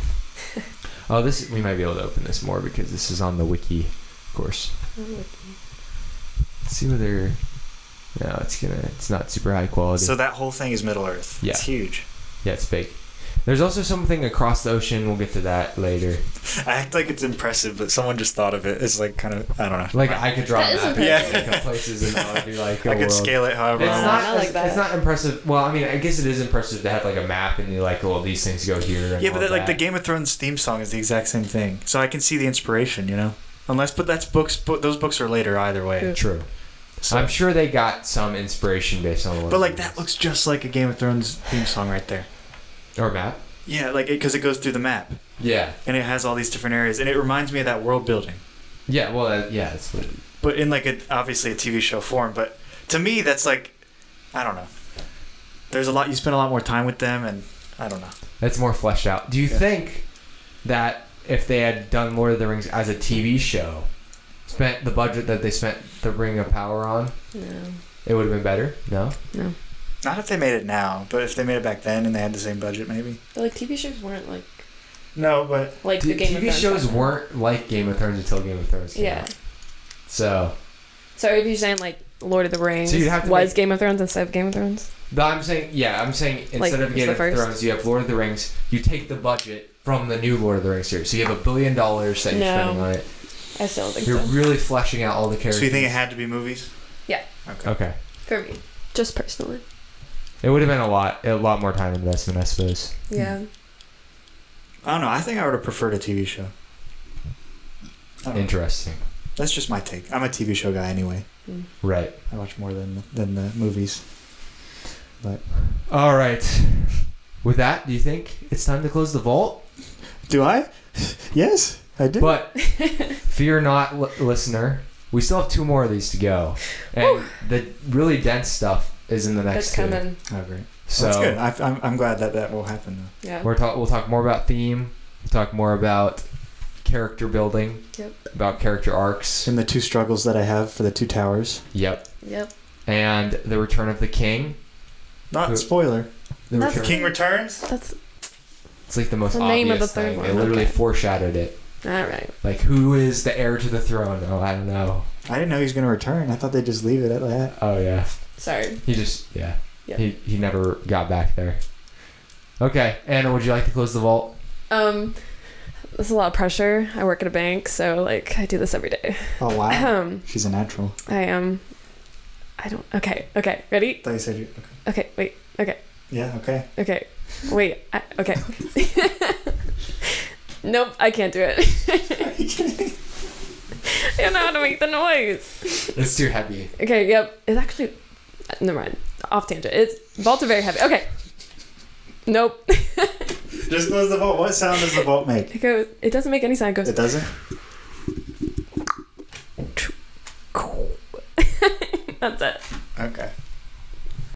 Oh, this we might be able to open this more because this is on the wiki, of course. Let's see whether. No, it's gonna. It's not super high quality. So that whole thing is Middle Earth. Yeah. It's huge. Yeah, it's big. There's also something across the ocean. We'll get to that later. I act like it's impressive, but someone just thought of it. It's like kind of, I don't know. Like I could draw That is a map impressive. of like, places and that would be like a I could world. scale it however It's I Oh, not. want. I like it's, that. it's not impressive. Well, I mean, I guess it is impressive to have like a map and you're like, well, these things go here. And Yeah, all but that, like the that. Game of Thrones theme song is the exact same thing. So I can see the inspiration, you know? Unless, but that's books, but those books are later either way. Yeah. True. So, I'm sure they got some inspiration based on the one. but like that looks just like a Game of Thrones theme song right there. or map. Yeah, like because it, it goes through the map Yeah. and it has all these different areas and it reminds me of that world building. Yeah. Well, uh, yeah. It's what, But in like a obviously a T V show form. But to me, that's like, I don't know. There's a lot. You spend a lot more time with them, and I don't know. that's more fleshed out. Do you Yeah. think that if they had done Lord of the Rings as a T V show, spent the budget that they spent the Ring of Power on, No. it would have been better? No. No. Not if they made it now, but if they made it back then and they had the same budget, maybe. But like T V shows weren't like No, but like T- the Game TV of Thrones shows stuff. weren't like Game of Thrones until Game of Thrones came Yeah. out. So, So if you're saying like Lord of the Rings So you'd have to was make- Game of Thrones instead of Game of Thrones? but I'm saying, yeah, I'm saying instead Like, of it's Game the of first? Thrones, you have Lord of the Rings. You take the budget from the new Lord of the Rings series, so you have a billion dollars that you're No. spending on it. I still don't think You're so. really fleshing out all the characters. so you think it had to be movies? Yeah. Okay. Okay. For me. Just personally. It would have been a lot, a lot more time investment, I suppose. Yeah. I don't know. I think I would have preferred a T V show. I don't know. Interesting. That's just my take. I'm a T V show guy anyway. Mm. Right. I watch more than than the movies. But All right. With that, do you think it's time to close the vault? do I? Yes, I do. But fear not, l- listener. We still have two more of these to go, and the really dense stuff is in the next It's two. coming. oh, great. So That's good. I, I'm I'm glad that that will happen though. Yeah. we're talk. We'll talk more about theme. We'll talk more about character building. Yep. About character arcs. And the two struggles that I have for the two towers. Yep. Yep. And the return of the king. Not Who- spoiler. The That's return. King returns. That's It's like the most the obvious name of the thing. third one. They literally Okay. foreshadowed it. all right. Like, who is the heir to the throne? Oh, I don't know. I didn't know he was gonna return. I thought they'd just leave it at that. Oh yeah. Sorry. He just yeah. Yep. He he never got back there. Okay, Anna, would you like to close the vault? Um There's a lot of pressure. I work at a bank, so like I do this every day. Oh wow. Um She's a natural. I am I don't okay, okay, ready? I thought you said you. Okay. Okay, wait, okay. Yeah. Okay. Okay. Wait. I, okay. Nope, I can't do it. don't know how to make the noise. It's too heavy. Okay, yep. It's actually... Never mind. Off tangent. It's... Vaults are very heavy. Okay. Nope. Just goes the vault. What sound does the vault make? It goes... It doesn't make any sound. It goes... It doesn't? That's it.